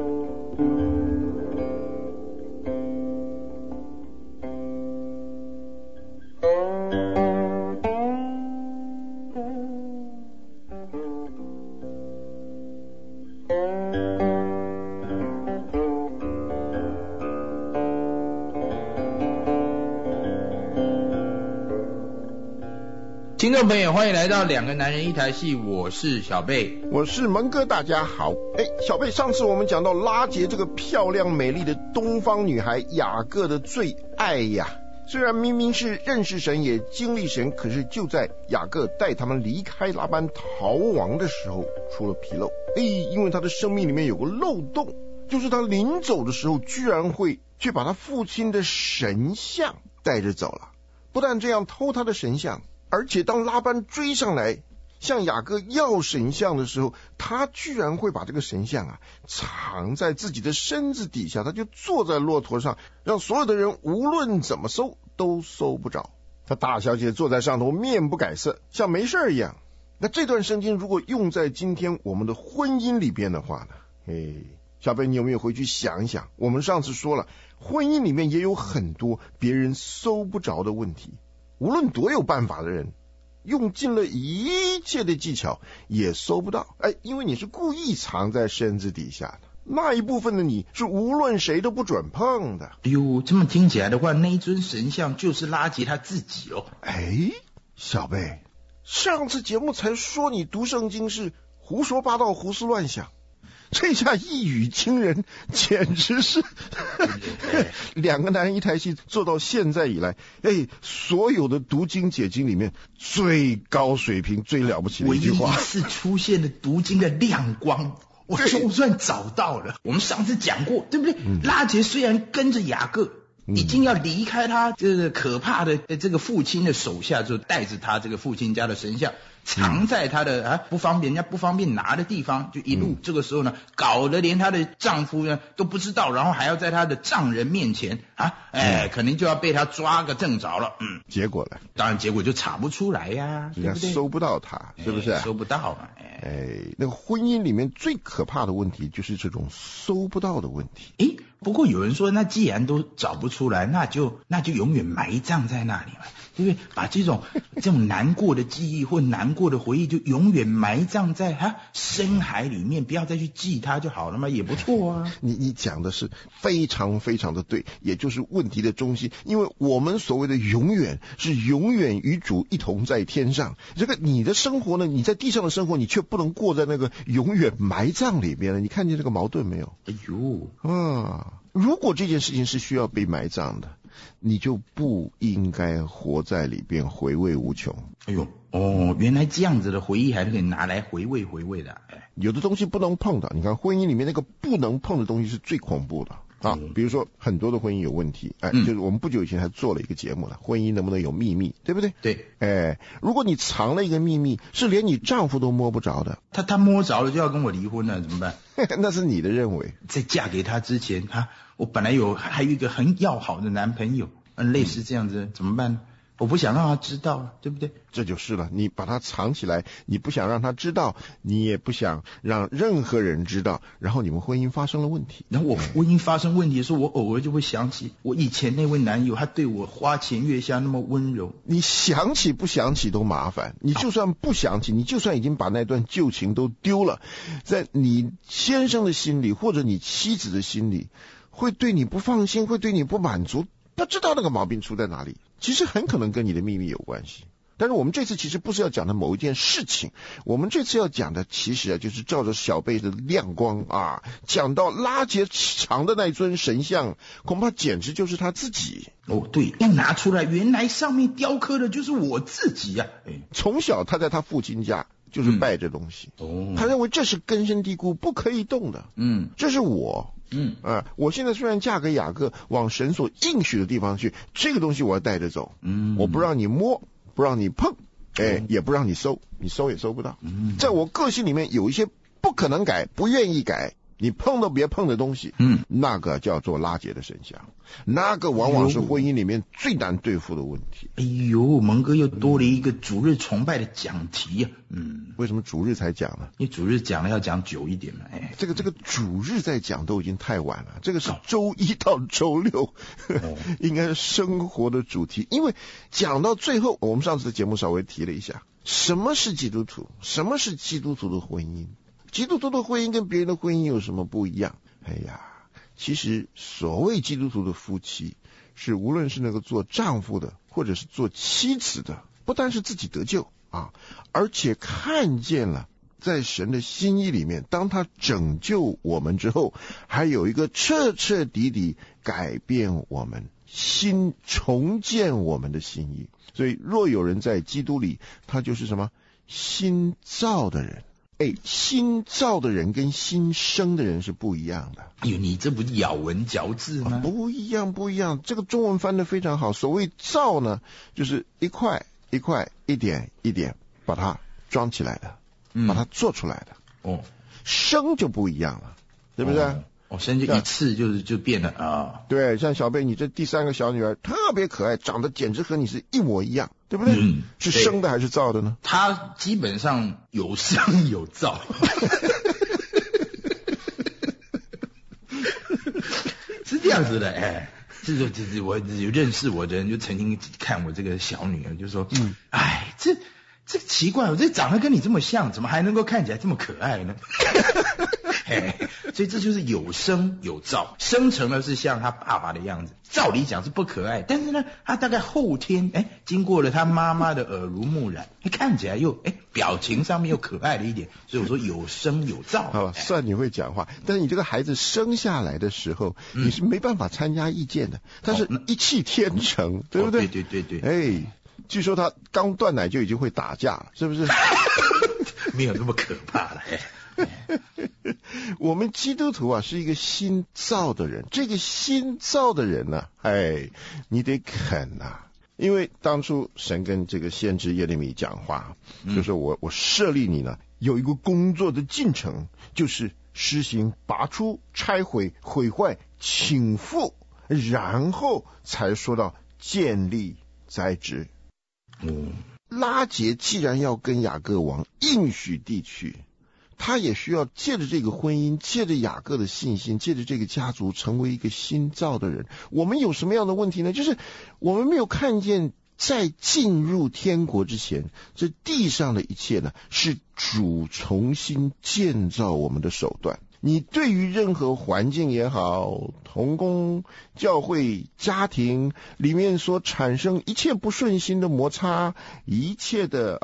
听众朋友，欢迎来到两个男人一台戏，我是小贝， 我是蒙哥，大家好。哎，小贝，上次我们讲到拉结这个漂亮美丽的东方女孩雅各的最爱呀，虽然明明是认识神也经历神，可是就在雅各带他们离开拉班逃亡的时候出了纰漏。哎，因为他的生命里面有个漏洞，就是他临走的时候居然会去把他父亲的神像带着走了。不但这样偷他的神像，而且当拉班追上来向雅各要神像的时候，他居然会把这个神像啊藏在自己的身子底下，他就坐在骆驼上，让所有的人无论怎么搜都搜不着。他大小姐坐在上头，面不改色，像没事一样。那这段圣经如果用在今天我们的婚姻里边的话呢，嘿，小贝，你有没有回去想一想？我们上次说了，婚姻里面也有很多别人搜不着的问题，无论多有办法的人，用尽了一切的技巧也搜不到。哎，因为你是故意藏在身子底下的，那一部分的你是无论谁都不准碰的。 哎呦，这么听起来的话，那一尊神像就是拉结他自己哦。 哎，小贝，上次节目才说你读圣经是胡说八道、胡思乱想，这下一语惊人，简直是两个男人一台戏做到现在以来，哎，所有的读经解经里面最高水平、最了不起的一句话， 唯一一次出现的读经的亮光，我就算找到了。我们上次讲过，对不对？嗯、拉结虽然跟着雅各，已经要离开他这个可怕的这个父亲的手下，就带着他这个父亲家的神像藏在他的啊不方便人家不方便拿的地方，就一路、嗯、这个时候呢，搞得连她的丈夫呢都不知道，然后还要在她的丈人面前啊，哎，嗯、可能就要被他抓个正着了。嗯， 结果呢？ 当然结果就查不出来呀， 人家搜不到他，是不是？ 哎、搜不到啊！哎， 哎，那个婚姻里面最可怕的问题就是这种搜不到的问题。 哎，不过有人说，那既然都找不出来，那就那就永远埋葬在那里嘛。对不对？把这种这种难过的记忆或难过的回忆，就永远埋葬在哈深海里面，不要再去记它就好了嘛，也不错啊。 你你讲的是非常非常的对，也就是问题的中心。因为我们所谓的永远是永远与主一同在天上，这个你的生活呢，你在地上的生活，你却不能过在那个永远埋葬里面了。你看见这个矛盾没有？ 哎呦啊！如果这件事情是需要被埋葬的，你就不应该活在里边回味无穷。 哎呦，哦，原来这样子的回忆还可以拿来回味回味的，哎。 有的东西不能碰的，你看婚姻里面那个不能碰的东西是最恐怖的啊，比如说很多的婚姻有问题，哎，就是我们不久以前还做了一个节目了，婚姻能不能有秘密，对不对？ 对， 哎，如果你藏了一个秘密，是连你丈夫都摸不着的， 他他摸着了就要跟我离婚了，怎么办？ 那是你的认为。 在嫁给他之前，哈，我本来有还有一个很要好的男朋友，嗯，类似这样子，怎么办？我不想让他知道，对不对？ 这就是了，你把它藏起来，你不想让他知道，你也不想让任何人知道，然后你们婚姻发生了问题。 然后我婚姻发生问题的时候，我偶尔就会想起我以前那位男友，他对我花前月下那么温柔。 你想起不想起都麻烦，你就算不想起，你就算已经把那段旧情都丢了，在你先生的心里或者你妻子的心里，会对你不放心，会对你不满足，不知道那个毛病出在哪里。其实很可能跟你的秘密有关系，但是我们这次其实不是要讲的某一件事情，我们这次要讲的其实啊，就是照着小贝的亮光啊，讲到拉结长的那尊神像，恐怕简直就是他自己。 哦，对，一拿出来，原来上面雕刻的就是我自己呀、啊！ 从小他在他父亲家就是拜这东西，嗯、他认为这是根深蒂固不可以动的，嗯，这是我。嗯啊，我现在虽然嫁给雅各，往神所应许的地方去，这个东西我要带着走，嗯，我不让你摸，不让你碰，哎，嗯、也不让你收，你收也收不到。嗯，在我个性里面有一些不可能改、不愿意改，你碰都别碰的东西，嗯，那个叫做拉结的神像，那个往往是婚姻里面最难对付的问题。 哎呦，蒙哥又多了一个主日崇拜的讲题呀、啊，嗯， 为什么主日才讲呢？ 因为主日讲了要讲久一点嘛，哎， 这个这个主日在讲都已经太晚了，这个是周一到周六，哦、应该是生活的主题，因为讲到最后，我们上次的节目稍微提了一下，什么是基督徒，什么是基督徒的婚姻。基督徒的婚姻跟别人的婚姻有什么不一样？哎呀，其实所谓基督徒的夫妻，是无论是那个做丈夫的，或者是做妻子的，不但是自己得救啊，而且看见了在神的心意里面，当他拯救我们之后，还有一个彻彻底底改变我们心，重建我们的心意。所以若有人在基督里，他就是什么新造的人。哎，新造的人跟新生的人是不一样的。 哎呦，你这不是咬文嚼字吗？ 啊、不一样，不一样。这个中文翻得非常好。所谓造呢，就是一块一块、一点一点把它装起来的，嗯、把它做出来的。哦，生就不一样了，对不对？哦哦，生就一次就是就变了啊！ 对，像小贝，你这第三个小女儿特别可爱，长得简直和你是一模一样，对不对？嗯，是生的还是造的呢？ 她基本上有生有造，是这样子的。哎，这就这我有认识我的人就曾经看我这个小女儿，就说：“嗯，哎，这这奇怪，我这长得跟你这么像，怎么还能够看起来这么可爱呢？”嘿，所以这就是有生有造，生成了是像他爸爸的样子，照理讲是不可爱，但是呢，他大概后天哎，经过了他妈妈的耳濡目染，看起来又哎，表情上面又可爱了一点，所以我说有生有造。 好，算你会讲话，但是你这个孩子生下来的时候，嗯、你是没办法参加意见的，他是一气天成，哦、对不对？ 哦、对对对对， 哎，据说他刚断奶就已经会打架了，是不是？ 没有那么可怕了，哎。 我们基督徒啊是一个新造的人，这个新造的人呢、啊，哎，你得肯啊，因为当初神跟这个先知耶利米讲话，嗯、就说我我设立你呢，有一个工作的进程，就是施行拔出、拆毁、毁坏、倾覆，然后才说到建立、栽植。嗯，拉结既然要跟雅各往应许地去，他也需要借着这个婚姻，借着雅各的信心，借着这个家族成为一个新造的人。我们有什么样的问题呢？就是我们没有看见在进入天国之前，这地上的一切呢，是主重新建造我们的手段。你对于任何环境也好，同工、教会、家庭里面所产生一切不顺心的摩擦，一切的啊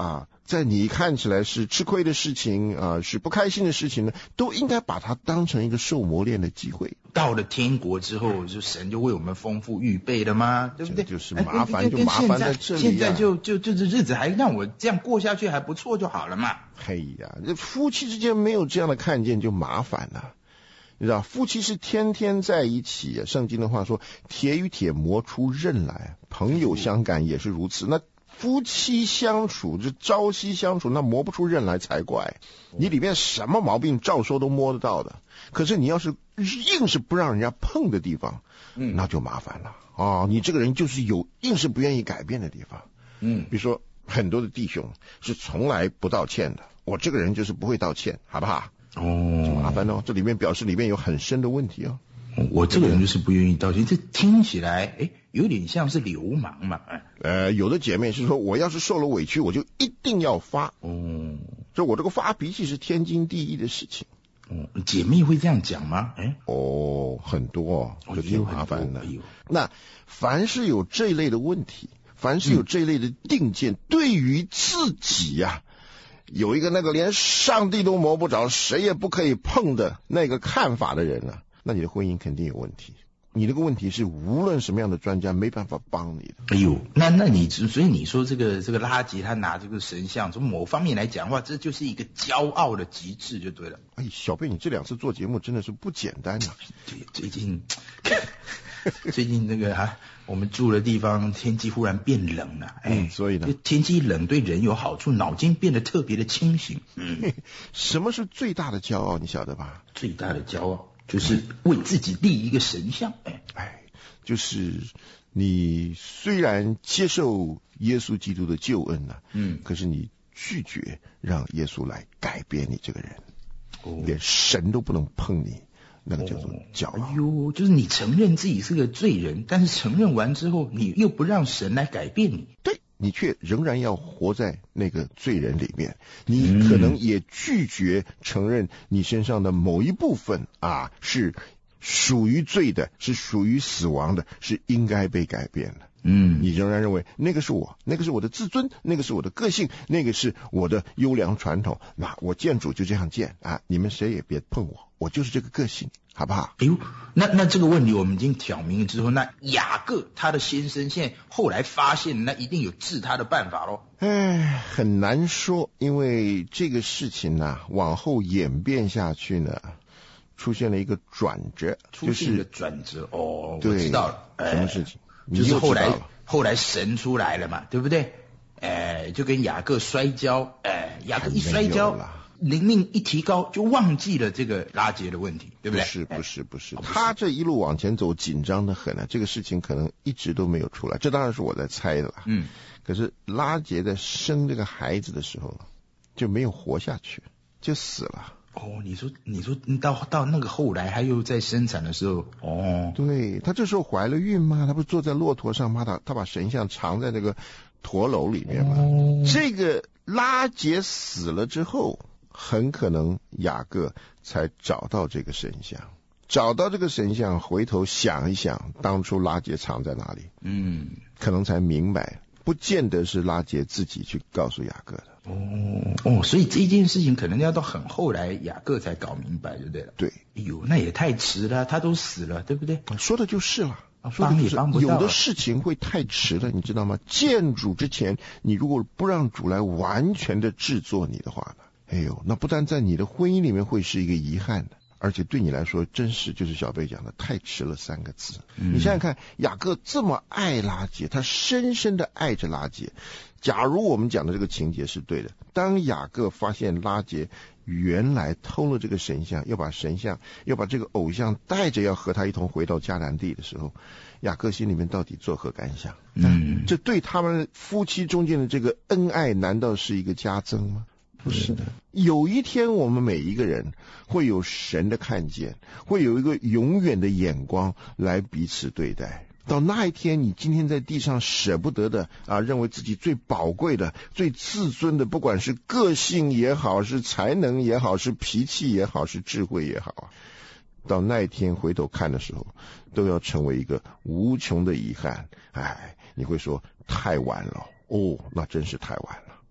在你看起来是吃亏的事情啊、呃，是不开心的事情呢，都应该把它当成一个受磨练的机会。 到了天国之后，就神就为我们丰富预备了吗？对不对？ 就是麻烦、哎、就麻烦在这里、啊。 现在就就就这日子还让我这样过下去还不错就好了嘛。 嘿呀，这夫妻之间没有这样的看见就麻烦了。你知道，夫妻是天天在一起啊。圣经的话说，铁与铁磨出刃来，朋友相感也是如此。那夫妻相处，就朝夕相处，那磨不出刃来才怪。你里面什么毛病照说都摸得到的，可是你要是硬是不让人家碰的地方，嗯，那就麻烦了啊、哦！你这个人就是有硬是不愿意改变的地方，嗯，比如说很多的弟兄是从来不道歉的，我这个人就是不会道歉，好不好？哦，就麻烦哦，这里面表示里面有很深的问题哦。 我这个人就是不愿意道歉，这听起来哎有点像是流氓嘛。 呃，有的姐妹是说，我要是受了委屈，我就一定要发。哦，所以我这个发脾气是天经地义的事情。 哦，姐妹会这样讲吗？哎， 哦，很多，就挺麻烦的。那凡是有这一类的问题，凡是有这一类的定见，嗯、对于自己呀、啊。有一个那个连上帝都摸不着，谁也不可以碰的那个看法的人啊，那你的婚姻肯定有问题。你这个问题是无论什么样的专家没办法帮你的。 哎呦，那那你所以你说这个这个拉结他拿这个神像，从某方面来讲的话，这就是一个骄傲的极致就对了。 哎，小贝，你这两次做节目真的是不简单啊。 对，最近最近那个啊，我们住的地方天气忽然变冷了，哎， 嗯、所以呢， 天气冷对人有好处，脑筋变得特别的清醒。嗯， 什么是最大的骄傲？你晓得吧？ 最大的骄傲就是为自己立一个神像。哎， 哎，就是你虽然接受耶稣基督的救恩了、啊，嗯，可是你拒绝让耶稣来改变你这个人，哦、连神都不能碰你。那个叫做骄傲。 哎呦，就是你承认自己是个罪人，但是承认完之后，你又不让神来改变你。 对，你却仍然要活在那个罪人里面，你可能也拒绝承认你身上的某一部分啊是属于罪的，是属于死亡的，是应该被改变的。嗯，你仍然认为那个是我，那个是我的自尊，那个是我的个性，那个是我的优良传统。那我见主就这样见啊，你们谁也别碰我，我就是这个个性，好不好？ 哎呦，那那这个问题我们已经挑明了之后，那雅各他的先生现在后来发现，那一定有治他的办法咯。 哎，很难说，因为这个事情呢、啊，往后演变下去呢，出现了一个转折， 出现一个转折、就是、哦， 对， 我知道了， 什么事情？ 就是后来后来神出来了嘛，对不对？哎，就跟雅各摔跤，哎，雅各一摔跤，灵命一提高，就忘记了这个拉结的问题，对不对？ 不是不是不是，哎、他这一路往前走，紧张的很啊，这个事情可能一直都没有出来，这当然是我在猜的啦。嗯，可是拉结在生这个孩子的时候就没有活下去，就死了。 哦，你说，你说，到到那个后来，还有在生产的时候，哦， 对，他这时候怀了孕嘛，他不是坐在骆驼上吗？他他把神像藏在那个驼楼里面嘛。哦、这个拉结死了之后，很可能雅各才找到这个神像，找到这个神像，回头想一想，当初拉结藏在哪里，嗯，可能才明白，不见得是拉结自己去告诉雅各的。 哦哦，所以这件事情可能要到很后来雅各才搞明白，对不对了？ 对， 哎呦，那也太迟了，他都死了，对不对？ 说的就是了， 啊、帮也帮不到。 有的事情会太迟了，你知道吗？见主之前，你如果不让主来完全的制作你的话呢，哎呦，那不但在你的婚姻里面会是一个遗憾的，而且对你来说，真是就是小贝讲的太迟了三个字。嗯、你想想看，雅各这么爱拉结，他深深的爱着拉结。假如我们讲的这个情节是对的，当雅各发现拉结原来偷了这个神像，要把神像要把这个偶像带着要和他一同回到迦南地的时候，雅各心里面到底作何感想？嗯，这对他们夫妻中间的这个恩爱难道是一个加增吗？不是的。有一天我们每一个人会有神的看见，会有一个永远的眼光来彼此对待。到那一天，你今天在地上舍不得的啊，认为自己最宝贵的、最自尊的，不管是个性也好，是才能也好，是脾气也好，是智慧也好啊，到那一天回头看的时候，都要成为一个无穷的遗憾。哎，你会说太晚了哦，那真是太晚了。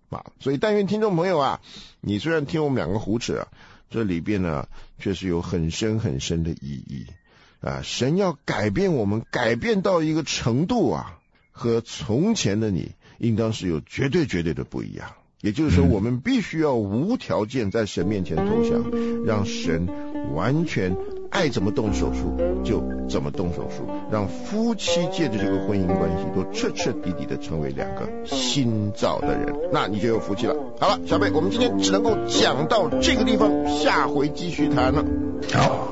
啊。所以但愿听众朋友啊，你虽然听我们两个胡扯啊，这里边呢确实有很深很深的意义啊。神要改变我们，改变到一个程度啊，和从前的你应当是有绝对绝对的不一样。也就是说，我们必须要无条件在神面前投降，让神完全爱怎么动手术就怎么动手术，让夫妻借着这个婚姻关系都彻彻底底的成为两个新造的人，那你就有福气了。好了，小贝，我们今天只能够讲到这个地方，下回继续谈了。 好。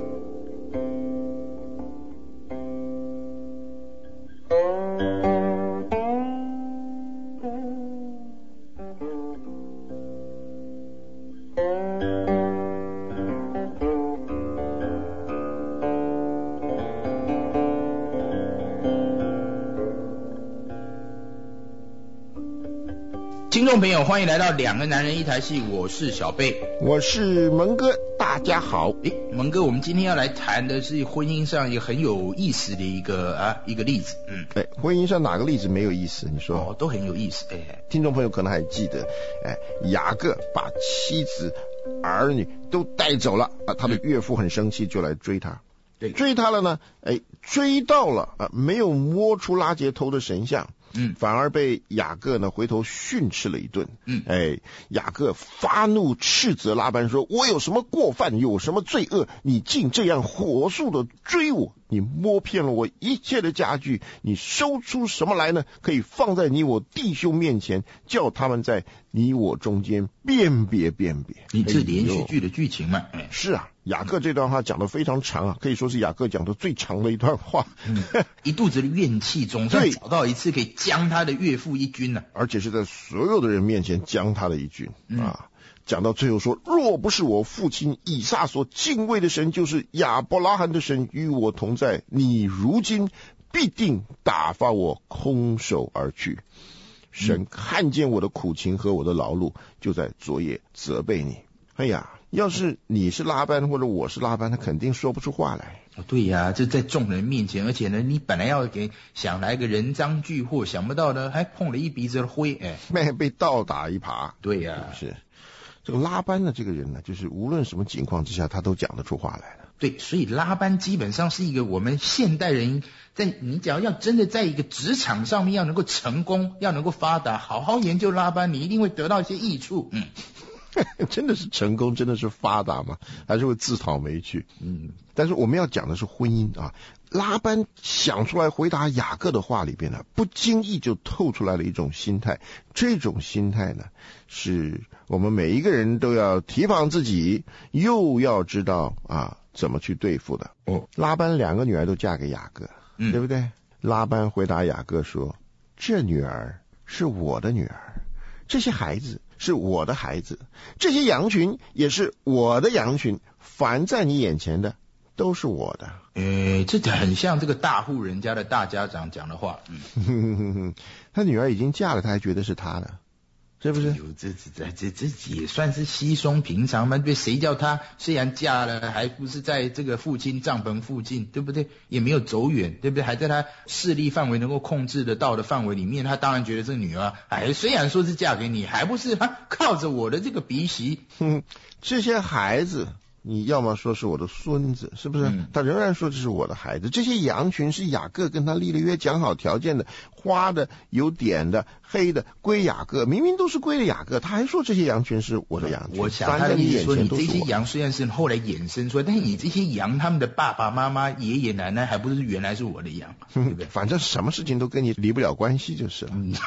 听众朋友，欢迎来到两个男人一台戏，我是小贝， 我是蒙哥，大家好。 诶，蒙哥，我们今天要来谈的是婚姻上一个很有意思的一个啊一个例子。嗯， 哎，婚姻上哪个例子没有意思？你说？ 哦，都很有意思。哎， 听众朋友可能还记得，哎，雅各把妻子、儿女都带走了啊，他的岳父很生气，就来追他。 对， 追他了呢，哎，追到了啊，没有摸出拉结头的神像。嗯，反而被雅各呢回头训斥了一顿。嗯，哎，雅各发怒斥责拉班说：“我有什么过犯，有什么罪恶？你竟这样火速的追我！你摸骗了我一切的家具，你收出什么来呢？可以放在你我弟兄面前，叫他们在你我中间辨别辨别。” 你这连续剧的剧情嘛？ 哎、是啊。雅各这段话讲得非常长啊，可以说是雅各讲的最长的一段话。 嗯、一肚子的怨气，总算找到一次可以将他的岳父一军了、啊， 而且是在所有的人面前将他的一军、嗯、啊。讲到最后说，若不是我父亲以撒所敬畏的神，就是亚伯拉罕的神与我同在，你如今必定打发我空手而去。神看见我的苦情和我的劳碌，就在昨夜责备你。哎呀，要是你是拉班或者我是拉班，他肯定说不出话来。 哦、对呀、啊，这在众人面前，而且呢，你本来要给想来个人赃俱获，想不到呢还碰了一鼻子的灰，哎， 被被倒打一耙。 对呀、啊， 是这个拉班的这个人呢，就是无论什么情况之下，他都讲得出话来的。 对，所以拉班基本上是一个我们现代人在你只要要真的在一个职场上面要能够成功，要能够发达，好好研究拉班，你一定会得到一些益处。嗯。 真的是成功，真的是发达吗？还是会自讨没趣？嗯，但是我们要讲的是婚姻啊。拉班想出来回答雅各的话里边呢，不经意就透出来了一种心态。这种心态呢，是我们每一个人都要提防自己，又要知道啊怎么去对付的。哦，拉班两个女儿都嫁给雅各，嗯，对不对？拉班回答雅各说：“这女儿是我的女儿，这些孩子是我的孩子，这些羊群也是我的羊群，凡在你眼前的都是我的。” 诶，这很像这个大户人家的大家长讲的话。 嗯，他女儿已经嫁了，他还觉得是他的，是不是？ 这这这这这也算是稀松平常嘛？对，谁叫他虽然嫁了，还不是在这个父亲帐篷附近，对不对？也没有走远，对不对？还在他势力范围能够控制得到的范围里面，他当然觉得这女儿，哎，虽然说是嫁给你，还不是他靠着我的这个鼻息。 哼，这些孩子，你要么说是我的孙子，是不是？嗯、他仍然说这是我的孩子。这些羊群是雅各跟他立了约，讲好条件的，花的、有点的、黑的归雅各，明明都是归了雅各，他还说这些羊群是我的羊群。 我想他的意思说，你这些羊虽然是后来衍生出来，但是你这些羊，他们的爸爸妈妈、爷爷奶奶，还不是原来是我的羊，对不对？ 反正什么事情都跟你离不了关系就是了。嗯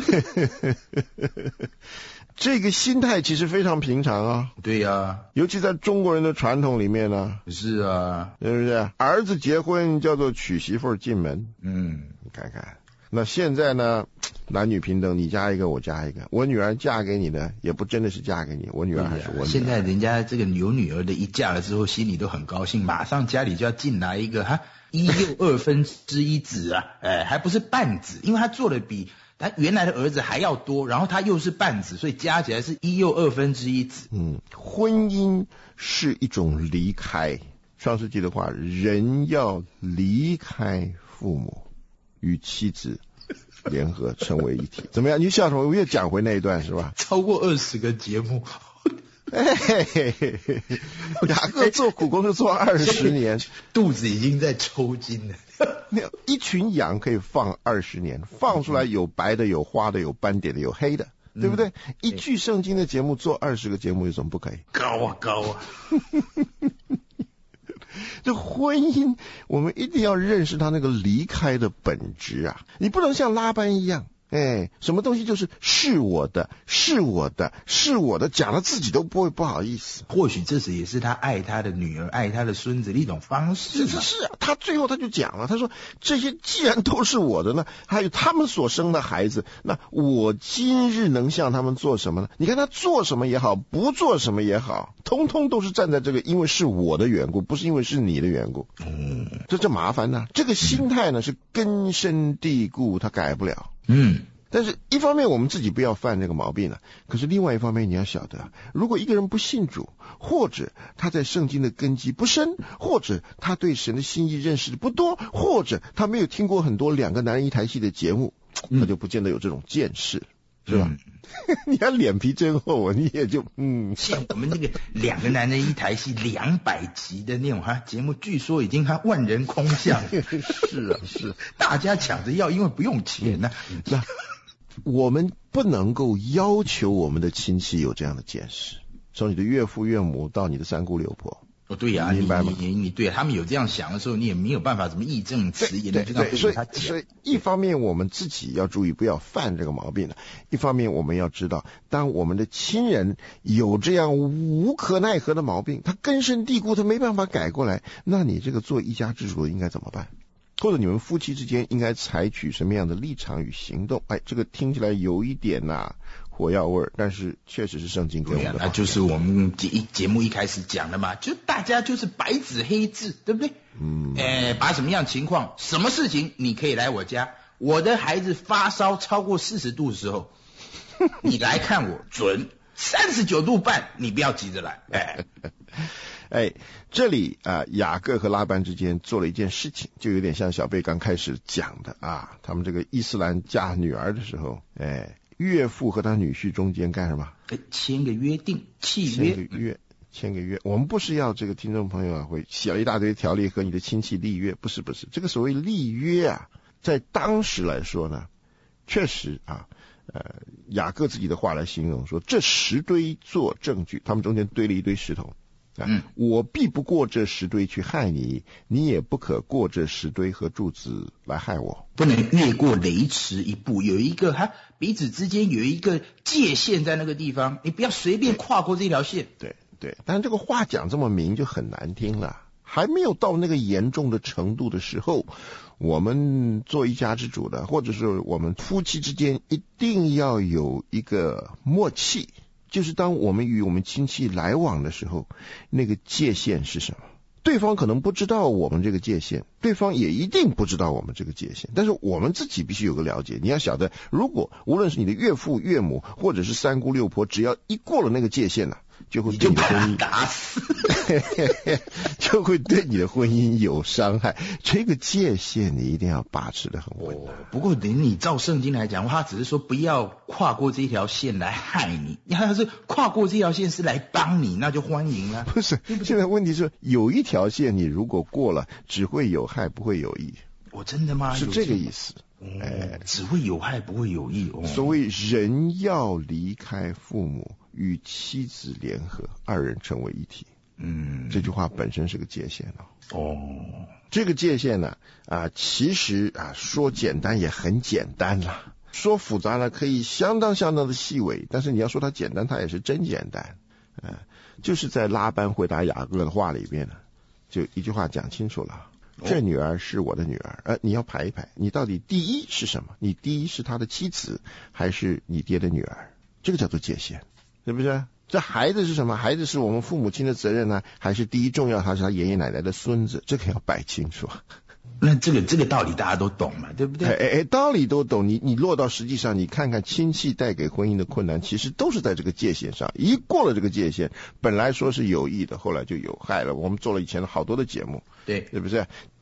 这个心态其实非常平常啊。 对呀、啊， 尤其在中国人的传统里面呢。 是啊， 对不对？儿子结婚叫做娶媳妇进门。 嗯， 你看看。那现在呢，男女平等，你加一个我加一个，我女儿嫁给你的也不真的是嫁给你，我女儿还是我女儿。 现在人家这个有女儿的一嫁了之后，心里都很高兴，马上家里就要进来一个哈一又二分之一子啊，哎，还不是半子，因为他做的比他原来的儿子还要多，然后他又是半子，所以加起来是一又二分之一子。 嗯，婚姻是一种离开。上世纪的话，人要离开父母，与妻子联合成为一体。怎么样？你笑什么？我又讲回那一段是吧？ 超过二十个节目。 哎嘿嘿嘿，雅各做苦工是做二十年， 肚子已经在抽筋了。 没有，一群羊可以放二十年，放出来有白的、有花的、有斑点的、有黑的，嗯、对不对？一句圣经的节目做二十个节目有什么不可以？ 高啊高啊！ 这婚姻，我们一定要认识他那个离开的本质啊！你不能像拉班一样。哎，什么东西就是是我的，是我的，是我的，讲了自己都不会不好意思。 或许这是也是他爱他的女儿、爱他的孙子的一种方式。 是是啊，他最后他就讲了，他说这些既然都是我的呢，还有他们所生的孩子，那我今日能向他们做什么呢？你看他做什么也好，不做什么也好，通通都是站在这个因为是我的缘故，不是因为是你的缘故。嗯，这这麻烦呢、啊，这个心态呢、嗯、是根深蒂固，他改不了。嗯，但是一方面我们自己不要犯这个毛病了，可是另外一方面你要晓得，如果一个人不信主，或者他在圣经的根基不深，或者他对神的心意认识的不多，或者他没有听过很多两个男人一台戏的节目，他就不见得有这种见识，是吧？嗯你要脸皮真厚啊，你也就嗯。 像我们那个两个男人一台戏两百集的那种哈节目，据说已经哈万人空巷。 是啊，是， 大家抢着要，因为不用钱呢、啊。 那我们不能够要求我们的亲戚有这样的见识，从你的岳父岳母到你的三姑六婆。 哦，对呀、啊， 明白吗？ 你你你对、啊、他们有这样想的时候，你也没有办法怎么义正辞严的就这样对他讲。 所以，一方面我们自己要注意不要犯这个毛病了，一方面我们要知道，当我们的亲人有这样无可奈何的毛病，他根深蒂固，他没办法改过来，那你这个做一家之主的应该怎么办？或者你们夫妻之间应该采取什么样的立场与行动？哎，这个听起来有一点呐、啊。火药味，但是确实是圣经给我们的。 那就是我们节节目一开始讲的嘛，就大家就是白纸黑字，对不对？嗯。呃，把什么样情况、什么事情，你可以来我家。我的孩子发烧超过四十度的时候，你来看我准。三十九度半，你不要急着来。哎， 哎，这里啊，雅各和拉班之间做了一件事情，就有点像小贝刚开始讲的啊，他们这个伊斯兰嫁女儿的时候，哎。岳父和他女婿中间干什么？ 签个约定，契约。 签个约，签个约。我们不是要这个听众朋友啊，会写了一大堆条例和你的亲戚立约，不是不是。这个所谓立约啊，在当时来说呢，确实啊，呃，雅各自己的话来形容说，这十堆做证据，他们中间堆了一堆石头。嗯，我必不过这石堆去害你，你也不可过这石堆和柱子来害我。 不能越过雷池一步，有一个哈彼此之间有一个界限在那个地方，你不要随便跨过这条线。 对对，但是这个话讲这么明就很难听了，还没有到那个严重的程度的时候，我们做一家之主的，或者是我们夫妻之间一定要有一个默契。就是当我们与我们亲戚来往的时候，那个界限是什么？对方可能不知道我们这个界限，对方也一定不知道我们这个界限，但是我们自己必须有个了解。你要晓得，如果无论是你的岳父岳母或者是三姑六婆，只要一过了那个界限了、啊，就会对你的婚姻打死就会对你的婚姻有伤害。这个界限你一定要把持得很稳、啊哦、不过等你照圣经来讲，他只是说不要跨过这条线来害你，要是跨过这条线是来帮你，那就欢迎了。 不是，对不对？现在问题是有一条线你如果过了，只会有害不会有益。 哦，真的吗？ 是这个意思。 哦、哎，只会有害不会有益。哦、 所谓人要离开父母，与妻子联合，二人成为一体。嗯，这句话本身是个界限哦。哦，这个界限呢，啊，其实啊说简单也很简单啦，说复杂呢可以相当相当的细微，但是你要说它简单，它也是真简单。啊，就是在拉班回答雅各的话里面呢，就一句话讲清楚了。这女儿是我的女儿，呃，你要排一排，你到底第一是什么？你第一是他的妻子，还是你爹的女儿？这个叫做界限，是不是？这孩子是什么？孩子是我们父母亲的责任呢，还是第一重要他是他爷爷奶奶的孙子？这个要摆清楚。 那这个这个道理大家都懂嘛，对不对？ 哎哎，道理都懂，你你落到实际上，你看看亲戚带给婚姻的困难，其实都是在这个界限上。一过了这个界限，本来说是有益的，后来就有害了。我们做了以前的好多的节目， 对， 是不是？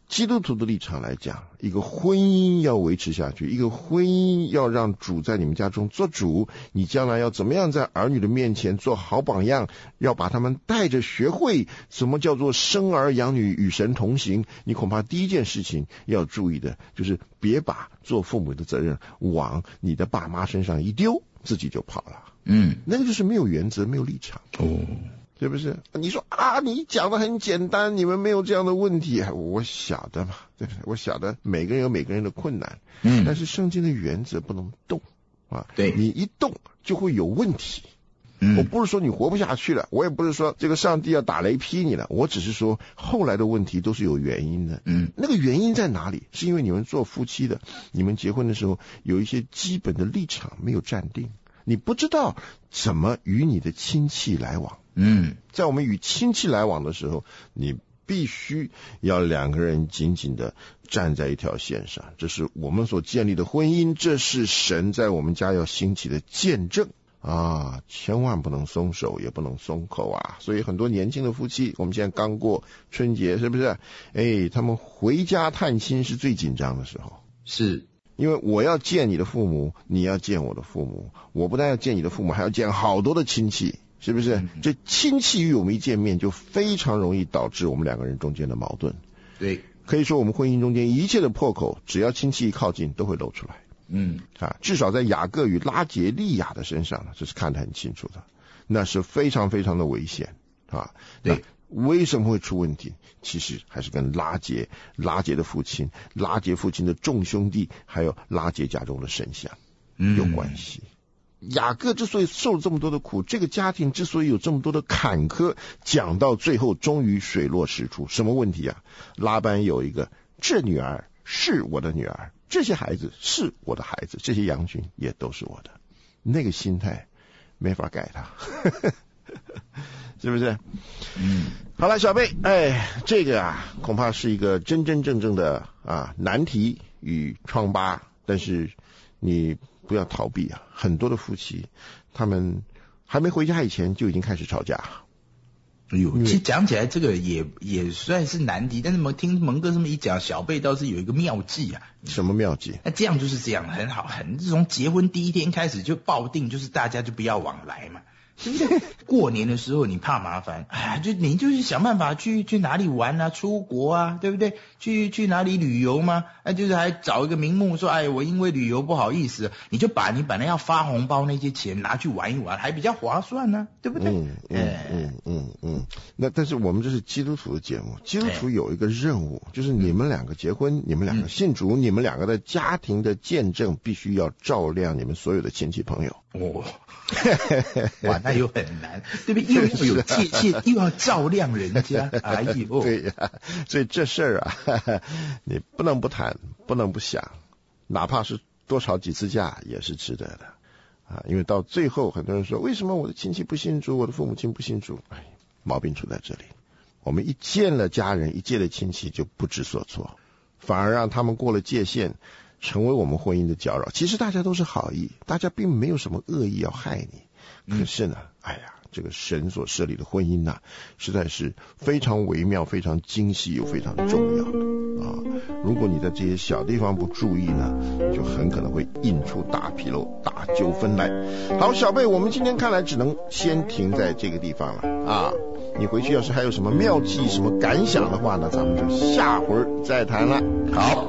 基督徒的立场来讲，一个婚姻要维持下去，一个婚姻要让主在你们家中做主，你将来要怎么样在儿女的面前做好榜样，要把他们带着学会什么叫做生儿养女与神同行。你恐怕第一件事情要注意的就是别把做父母的责任往你的爸妈身上一丢，自己就跑了。 嗯， 那个就是没有原则，没有立场。 哦， 是不是？你说啊，你讲的很简单，你们没有这样的问题，我晓得嘛，对不对？我晓得每个人有每个人的困难，嗯，但是圣经的原则不能动啊， 对， 你一动就会有问题。 嗯， 我不是说你活不下去了，我也不是说这个上帝要打雷劈你了，我只是说后来的问题都是有原因的。 嗯， 那个原因在哪里？是因为你们做夫妻的，你们结婚的时候有一些基本的立场没有站定，你不知道怎么与你的亲戚来往。 嗯， 在我们与亲戚来往的时候，你必须要两个人紧紧的站在一条线上，这是我们所建立的婚姻，这是神在我们家要兴起的见证啊！千万不能松手，也不能松口啊！所以很多年轻的夫妻，我们现在刚过春节，是不是？哎，他们回家探亲是最紧张的时候， 是因为我要见你的父母，你要见我的父母，我不但要见你的父母，还要见好多的亲戚。是不是？这亲戚与我们一见面，就非常容易导致我们两个人中间的矛盾。 对， 可以说我们婚姻中间一切的破口，只要亲戚一靠近，都会露出来。 嗯， 啊，至少在雅各与拉结利亚的身上呢，这是看得很清楚的，那是非常非常的危险啊。 对， 为什么会出问题？其实还是跟拉结、拉结的父亲、拉结父亲的众兄弟，还有拉结家中的神像有关系。嗯，雅各之所以受了这么多的苦，这个家庭之所以有这么多的坎坷，讲到最后终于水落石出。什么问题啊？拉班有一个，这女儿是我的女儿，这些孩子是我的孩子，这些羊群也都是我的。那个心态没法改它是不是？嗯，好了，小贝，哎，这个啊恐怕是一个真真正正的啊难题与疮疤，但是你不要逃避啊！很多的夫妻，他们还没回家以前就已经开始吵架。 哎呦，其实讲起来这个也也算是难题，但是蒙听蒙哥这么一讲，小贝倒是有一个妙计啊。 什么妙计？ 那这样就是这样，很好，很从结婚第一天开始就抱定，就是大家就不要往来嘛。对不对？过年的时候你怕麻烦，哎，就你就是想办法去去哪里玩啊，出国啊，对不对？去去哪里旅游嘛？那就是还找一个名目说，哎，我因为旅游不好意思，你就把你本来要发红包那些钱拿去玩一玩，还比较划算呢、啊，对不对？ 嗯嗯嗯嗯嗯。那但是我们这是基督徒的节目，基督徒有一个任务，就是你们两个结婚，你们两个信主，你们两个的家庭的见证必须要照亮你们所有的亲戚朋友。 哦，哇，那又很难，对不对？又要有界限，又要照亮人家，哎呦， 对呀、啊，所以这事儿啊，你不能不谈，不能不想，哪怕是多吵几次架也是值得的啊。因为到最后，很多人说，为什么我的亲戚不信主，我的父母亲不信主？哎，毛病出在这里。我们一见了家人，一见了亲戚就不知所措，反而让他们过了界限，成为我们婚姻的搅扰。其实大家都是好意，大家并没有什么恶意要害你，可是呢，哎呀，这个神所设立的婚姻呐，实在是非常微妙、非常精细又非常重要的啊！如果你在这些小地方不注意呢，就很可能会印出大纰漏、大纠纷来。好，小贝，我们今天看来只能先停在这个地方了啊！你回去要是还有什么妙计、什么感想的话呢，咱们就下回再谈了。 好。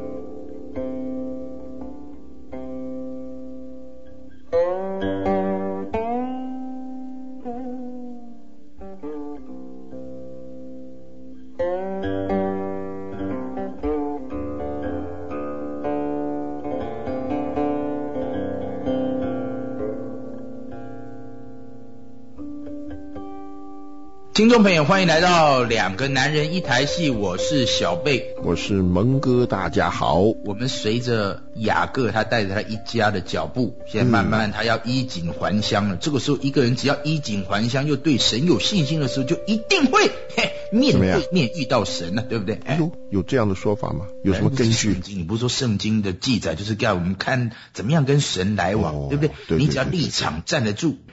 听众朋友，欢迎来到两个男人一台戏，我是小贝， 我是蒙哥，大家好。 我们随着雅各他带着他一家的脚步，现在慢慢他要衣锦还乡了、嗯、这个时候一个人只要衣锦还乡，又对神有信心的时候，就一定会嘿面对面遇到神了，对不对？ 有有这样的说法吗？有什么根据？ 你不是说圣经的记载就是要我们看怎么样跟神来往、哦、对不对？ 对对对对， 你只要立场站得住，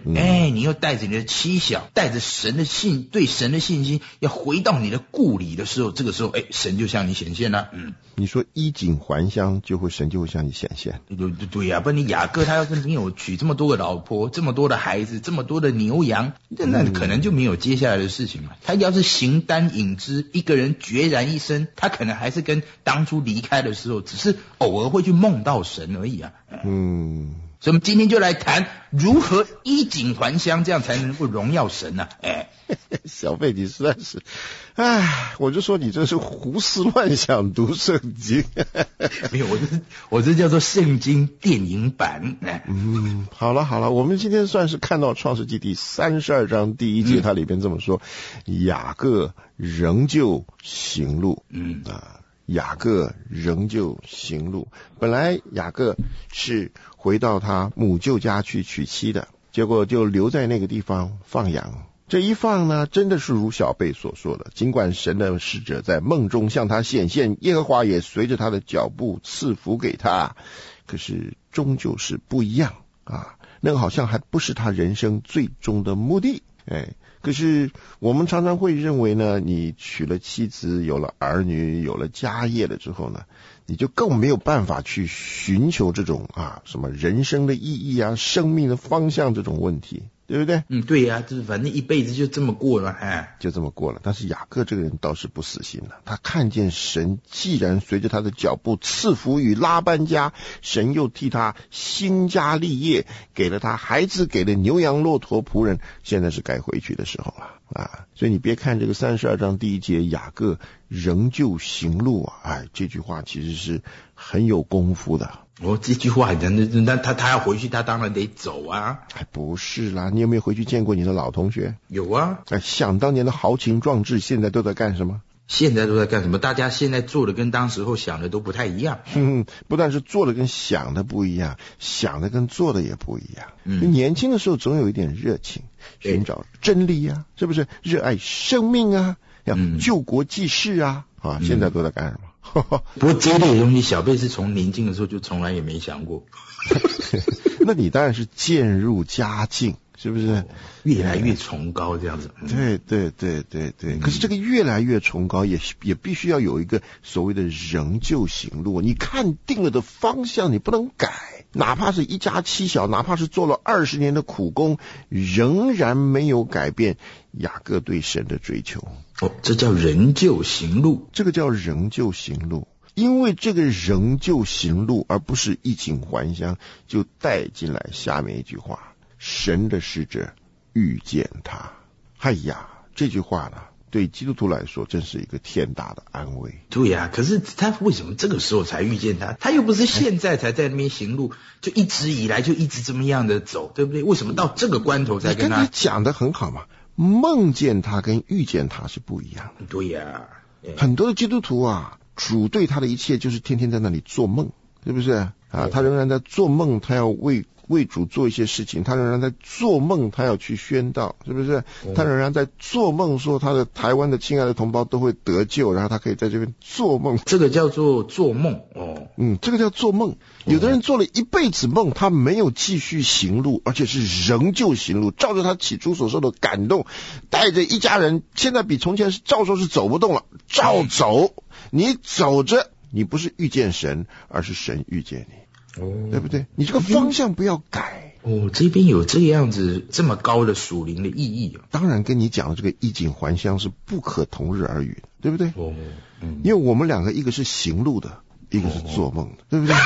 嗯、哎，你又带着你的妻小，带着神的信，对神的信心，要回到你的故里的时候，这个时候，哎，神就向你显现了。嗯， 你说衣锦还乡，就会神就会向你显现。 对对对呀、啊，不然你雅各他要是没有娶这么多个老婆，这么多的孩子，这么多的牛羊，那可能就没有接下来的事情了。他要是形单影只，一个人孑然一身，他可能还是跟当初离开的时候，只是偶尔会去梦到神而已啊。嗯。所以我们今天就来谈如何衣锦还乡，这样才能够荣耀神呢、啊？哎， 小贝，你实在是，哎，我就说你这是胡思乱想读圣经。 没有，我这我这叫做圣经电影版。哎、 嗯，好了好了，我们今天算是看到创世纪第三十二章第一节，它里边这么说：嗯、雅各仍旧行路。嗯啊。雅各仍旧行路，本来雅各是回到他母舅家去娶妻的，结果就留在那个地方放羊。这一放呢，真的是如小贝所说的，尽管神的使者在梦中向他显现，耶和华也随着他的脚步赐福给他，可是终究是不一样啊，那个好像还不是他人生最终的目的。哎，可是我们常常会认为呢，你娶了妻子，有了儿女，有了家业了之后呢，你就更没有办法去寻求这种啊什么人生的意义啊、生命的方向这种问题，对不对？ 嗯，对呀、啊，就是反正一辈子就这么过了，哎， 就这么过了。但是雅各这个人倒是不死心了，他看见神既然随着他的脚步赐福于拉班家，神又替他兴家立业，给了他孩子，给了牛羊骆驼仆人，现在是该回去的时候了啊！所以你别看这个三十二章第一节，雅各仍旧行路啊，哎，这句话其实是很有功夫的。 哦，这句话人那他他要回去，他当然得走啊。 哎，不是啦，你有没有回去见过你的老同学？ 有啊。 哎，想当年的豪情壮志，现在都在干什么？ 现在都在干什么？大家现在做的跟当时候想的都不太一样。 嗯，不但是做的跟想的不一样，想的跟做的也不一样。嗯，年轻的时候总有一点热情，寻找真理啊，是不是？热爱生命啊，要救国济世啊，啊，现在都在干什么？ 不过这类东西，小贝是从年轻的时候就从来也没想过。 那你当然是渐入佳境，是不是？哦、 越来越崇高这样子。 嗯、对对对对对。嗯、可是这个越来越崇高也，也也必须要有一个所谓的仍旧行路。你看定了的方向，你不能改。哪怕是一家妻小，哪怕是做了二十年的苦工，仍然没有改变雅各对神的追求。 哦，这叫仍旧行路， 这个叫仍旧行路。因为这个仍旧行路，而不是衣锦还乡，就带进来下面一句话：神的使者遇见他。哎呀，这句话呢，对基督徒来说真是一个天大的安慰。 对呀、啊，可是他为什么这个时候才遇见他？他又不是现在才在那边行路，就一直以来就一直这么样的走，对不对？为什么到这个关头才跟他？ 你跟他讲得很好嘛，梦见他跟遇见他是不一样的。 对呀、啊， 很多的基督徒啊，主对他的一切就是天天在那里做梦，是不是啊？他仍然在做梦，他要为为主做一些事情，他仍然在做梦，他要去宣道，是不是？他仍然在做梦，说他的台湾的亲爱的同胞都会得救，然后他可以在这边做梦。 这个叫做做梦哦， 嗯，这个叫做梦。有的人做了一辈子梦，他没有继续行路，而且是仍旧行路，照着他起初所受的感动，带着一家人，现在比从前是照说是走不动了，照走。你走着，你不是遇见神，而是神遇见你，哦，对不对？你这个方向不要改。 哦，这边有这样子这么高的属灵的意义啊！ 当然跟你讲的这个衣锦还乡是不可同日而语的，对不对？ 哦，嗯， 因为我们两个一个是行路的，一个是做梦的，哦、对不对？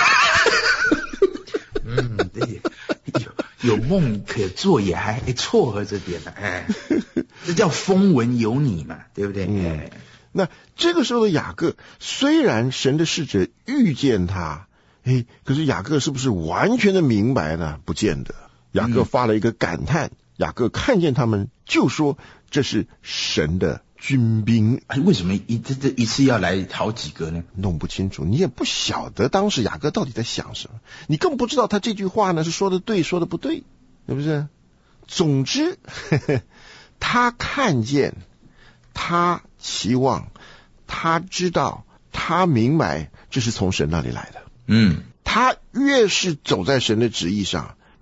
嗯，对，有有梦可做也还撮合着点呢，哎，这叫风闻有你嘛，对不对？嗯。哎， 那这个时候的雅各，虽然神的使者遇见他，哎，可是雅各是不是完全的明白呢？不见得。雅各发了一个感叹，嗯、雅各看见他们就说这是神的军兵。 哎，为什么一这这一次要来好几个呢？ 弄不清楚，你也不晓得当时雅各到底在想什么，你更不知道他这句话呢是说的对，说的不对，是不是？总之，呵呵，他看见。他期望，他知道，他明白，这是从神那里来的。嗯，他越是走在神的旨意上，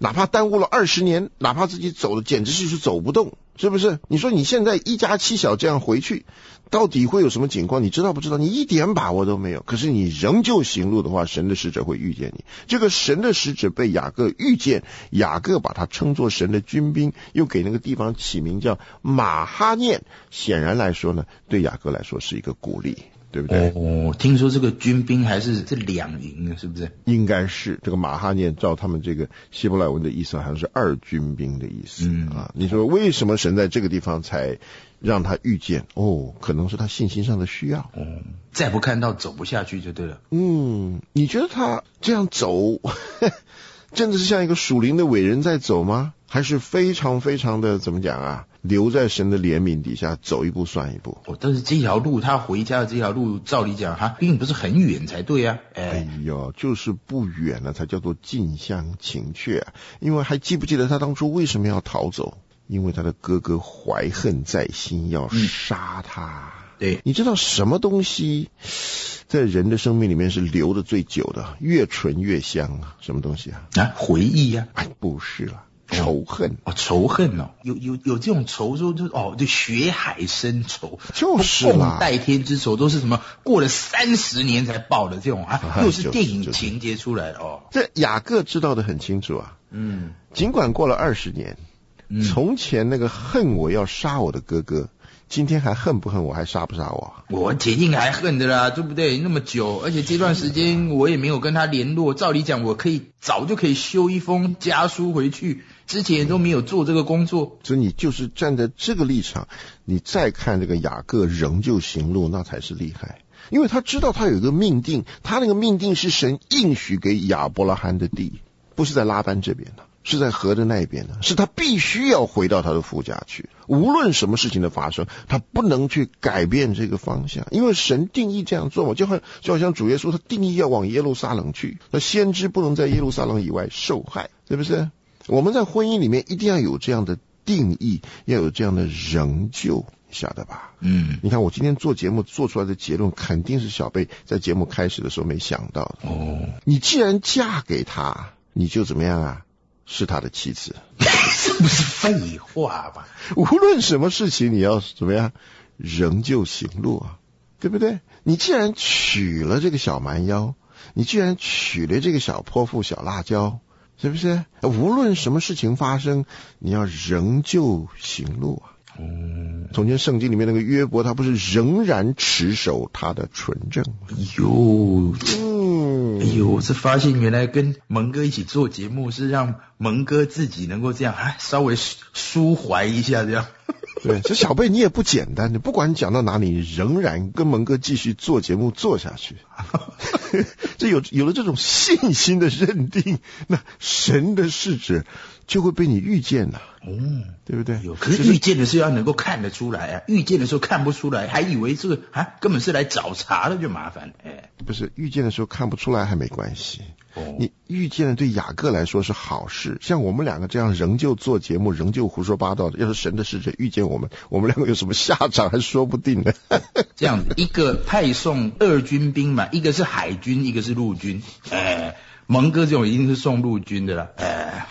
哪怕耽误了二十年，哪怕自己走的简直就是走不动，是不是？你说你现在一家七小这样回去，到底会有什么情况？你知道不知道？你一点把握都没有。可是你仍旧行路的话，神的使者会遇见你。这个神的使者被雅各遇见，雅各把他称作神的军兵，又给那个地方起名叫马哈念。显然来说呢，对雅各来说是一个鼓励。对不对？ 哦，听说这个军兵还是这两营的，是不是？ 应该是这个马哈念，照他们这个希伯来文的意思，好像是二军兵的意思、嗯、啊。你说为什么神在这个地方才让他遇见？哦，可能是他信心上的需要。哦， 再不看到走不下去就对了。 嗯，你觉得他这样走，真的是像一个属灵的伟人在走吗？还是非常非常的怎么讲啊？留在神的怜悯底下，走一步算一步。 哦，但是这条路他回家的这条路，照理讲哈，并不是很远才对啊。哎, 哎呦，就是不远了，才叫做近乡情怯、啊。因为还记不记得他当初为什么要逃走？因为他的哥哥怀恨在心，要杀他。嗯、 对， 你知道什么东西在人的生命里面是留的最久的，越纯越香啊？什么东西啊？ 啊，回忆啊？ 哎，不是了。仇恨哦，仇恨哦，有有有这种仇说就哦，就血海深仇， 就是啦， 代天之仇都是什么过了三十年才报的这种啊，又是电影情节出来的哦。 这雅各知道的很清楚啊，嗯，尽管过了二十年，嗯，从前那个恨我要杀我的哥哥，今天还恨不恨我，还杀不杀我？ 我铁定还恨的啦，对不对？那么久，而且这段时间我也没有跟他联络，照理讲我可以早就可以修一封家书回去。之前都没有做这个工作， 所以你就是站在这个立场，你再看这个雅各仍旧行路，那才是厉害。因为他知道他有一个命定，他那个命定是神应许给亚伯拉罕的地，不是在拉班这边的，是在河的那一边的，是他必须要回到他的父家去。无论什么事情的发生，他不能去改变这个方向，因为神定义这样做嘛，就好就好像主耶稣他定义要往耶路撒冷去，那先知不能在耶路撒冷以外受害，对不是？我们在婚姻里面一定要有这样的定义，要有这样的仍旧，晓得吧？嗯，你看我今天做节目做出来的结论，肯定是小贝在节目开始的时候没想到的。哦，你既然嫁给他，你就怎么样啊？是他的妻子， 这不是废话吧？ 无论什么事情，你要怎么样，仍旧行路啊，对不对？你既然娶了这个小蛮腰，你既然娶了这个小泼妇、小辣椒。是不是？无论什么事情发生，你要仍旧行路啊。嗯，从前圣经里面那个约伯，他不是仍然持守他的纯正？ 哎呦，嗯，哎呦，我是发现原来跟蒙哥一起做节目，是让蒙哥自己能够这样，哎，稍微抒怀一下这样。 对，这小贝你也不简单，你不管讲到哪里，仍然跟蒙哥继续做节目做下去。这有有了这种信心的认定，那神的使者就会被你遇见了。嗯，对不对？ 有，可是遇见的时候要能够看得出来啊，遇见的时候看不出来，还以为这个啊根本是来找茬的，就麻烦了。哎， 不是，遇见的时候看不出来还没关系。哦，你遇见了对雅各来说是好事，像我们两个这样仍旧做节目，仍旧胡说八道的，要是神的使者遇见我们，我们两个有什么下场还说不定呢。 这样子，一个派送二军兵嘛，一个是海军，一个是陆军。哎，蒙哥这种一定是送陆军的啦。哎。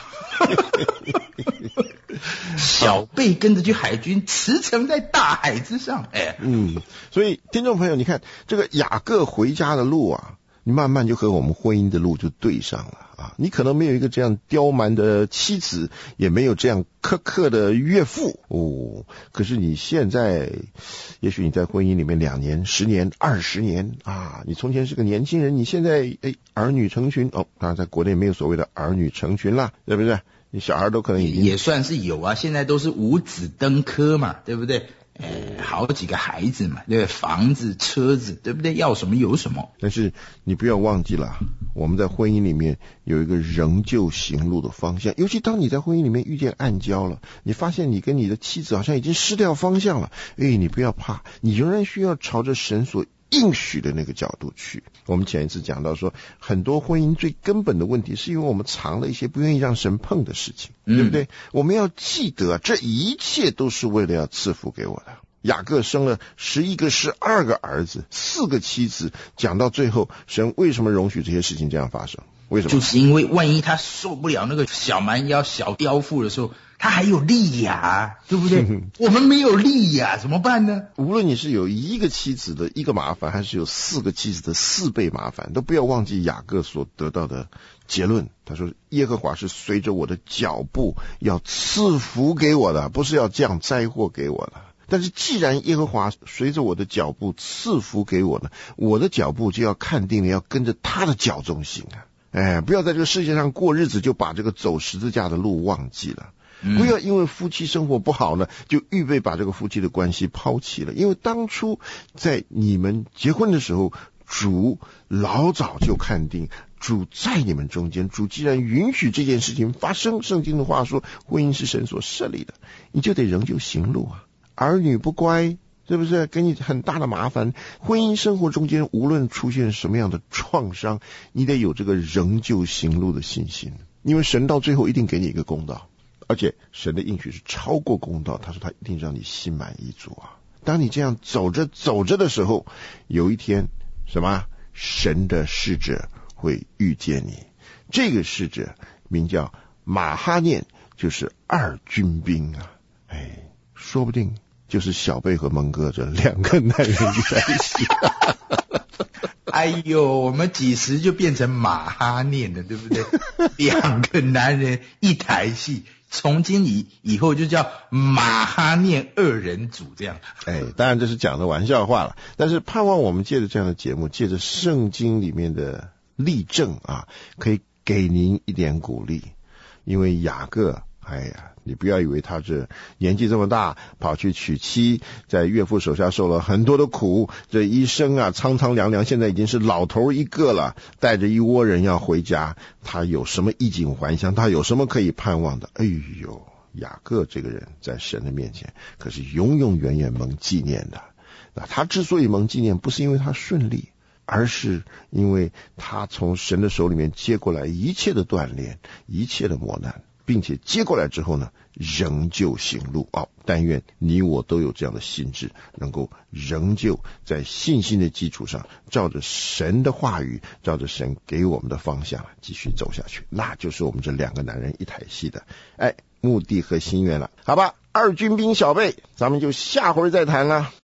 小贝跟着去海军，驰骋在大海之上。哎， 嗯，所以听众朋友，你看这个雅各回家的路啊，你慢慢就和我们婚姻的路就对上了啊。你可能没有一个这样刁蛮的妻子，也没有这样苛刻的岳父哦。可是你现在，也许你在婚姻里面两年、十年、二十年啊，你从前是个年轻人，你现在哎儿女成群哦。当然，在国内没有所谓的儿女成群啦，对不对？你小孩都可能已经也算是有啊，现在都是五子登科嘛，对不对？呃，好几个孩子嘛，对不对？房子、车子，对不对？要什么有什么。 但是你不要忘记了，我们在婚姻里面有一个仍旧行路的方向。尤其当你在婚姻里面遇见暗礁了，你发现你跟你的妻子好像已经失掉方向了，哎，你不要怕，你仍然需要朝着神所应许的那个角度去。我们前一次讲到说，很多婚姻最根本的问题是因为我们藏了一些不愿意让神碰的事情，嗯、对不对？我们要记得，这一切都是为了要赐福给我的。雅各生了十一个、十二个儿子，四个妻子，讲到最后，神为什么容许这些事情这样发生？ 为什么？ 就是因为万一他受不了那个小蛮腰、小刁妇的时候，他还有利呀，对不对？我们没有利呀，怎么办呢？ 无论你是有一个妻子的一个麻烦，还是有四个妻子的四倍麻烦，都不要忘记雅各所得到的结论。他说耶和华是随着我的脚步要赐福给我的，不是要降灾祸给我的。但是既然耶和华随着我的脚步赐福给我呢，我的脚步就要看定了，要跟着他的脚中行啊！哎，不要在这个世界上过日子，就把这个走十字架的路忘记了。嗯、不要因为夫妻生活不好呢，就预备把这个夫妻的关系抛弃了。因为当初在你们结婚的时候，主老早就看定，主在你们中间，主既然允许这件事情发生，圣经的话说，婚姻是神所设立的，你就得仍旧行路啊。儿女不乖，是不是给你很大的麻烦？婚姻生活中间无论出现什么样的创伤，你得有这个仍旧行路的信心，因为神到最后一定给你一个公道，而且神的应许是超过公道，他说他一定让你心满意足啊。当你这样走着走着的时候，有一天什么神的使者会遇见你，这个使者名叫马哈念，就是二军兵啊。哎，说不定就是小贝和蒙哥这两个男人在一起。 哎呦，我们几时就变成马哈念了，对不对？两个男人一台戏，从今以以后就叫马哈念二人组这样。 哎，当然这是讲的玩笑话了，但是盼望我们借着这样的节目，借着圣经里面的例证啊，可以给您一点鼓励。因为雅各，哎呀，你不要以为他这年纪这么大跑去娶妻，在岳父手下受了很多的苦，这一生啊苍苍凉凉，现在已经是老头一个了，带着一窝人要回家，他有什么衣锦还乡？他有什么可以盼望的？哎呦，雅各这个人在神的面前可是永永远远蒙纪念的。那他之所以蒙纪念，不是因为他顺利，而是因为他从神的手里面接过来一切的锻炼，一切的磨难，并且接过来之后呢，仍旧行路。哦，但愿你我都有这样的心智，能够仍旧在信心的基础上，照着神的话语，照着神给我们的方向继续走下去，那就是我们这两个男人一台戏的哎目的和心愿了。好吧，二军兵小贝，咱们就下回再谈了。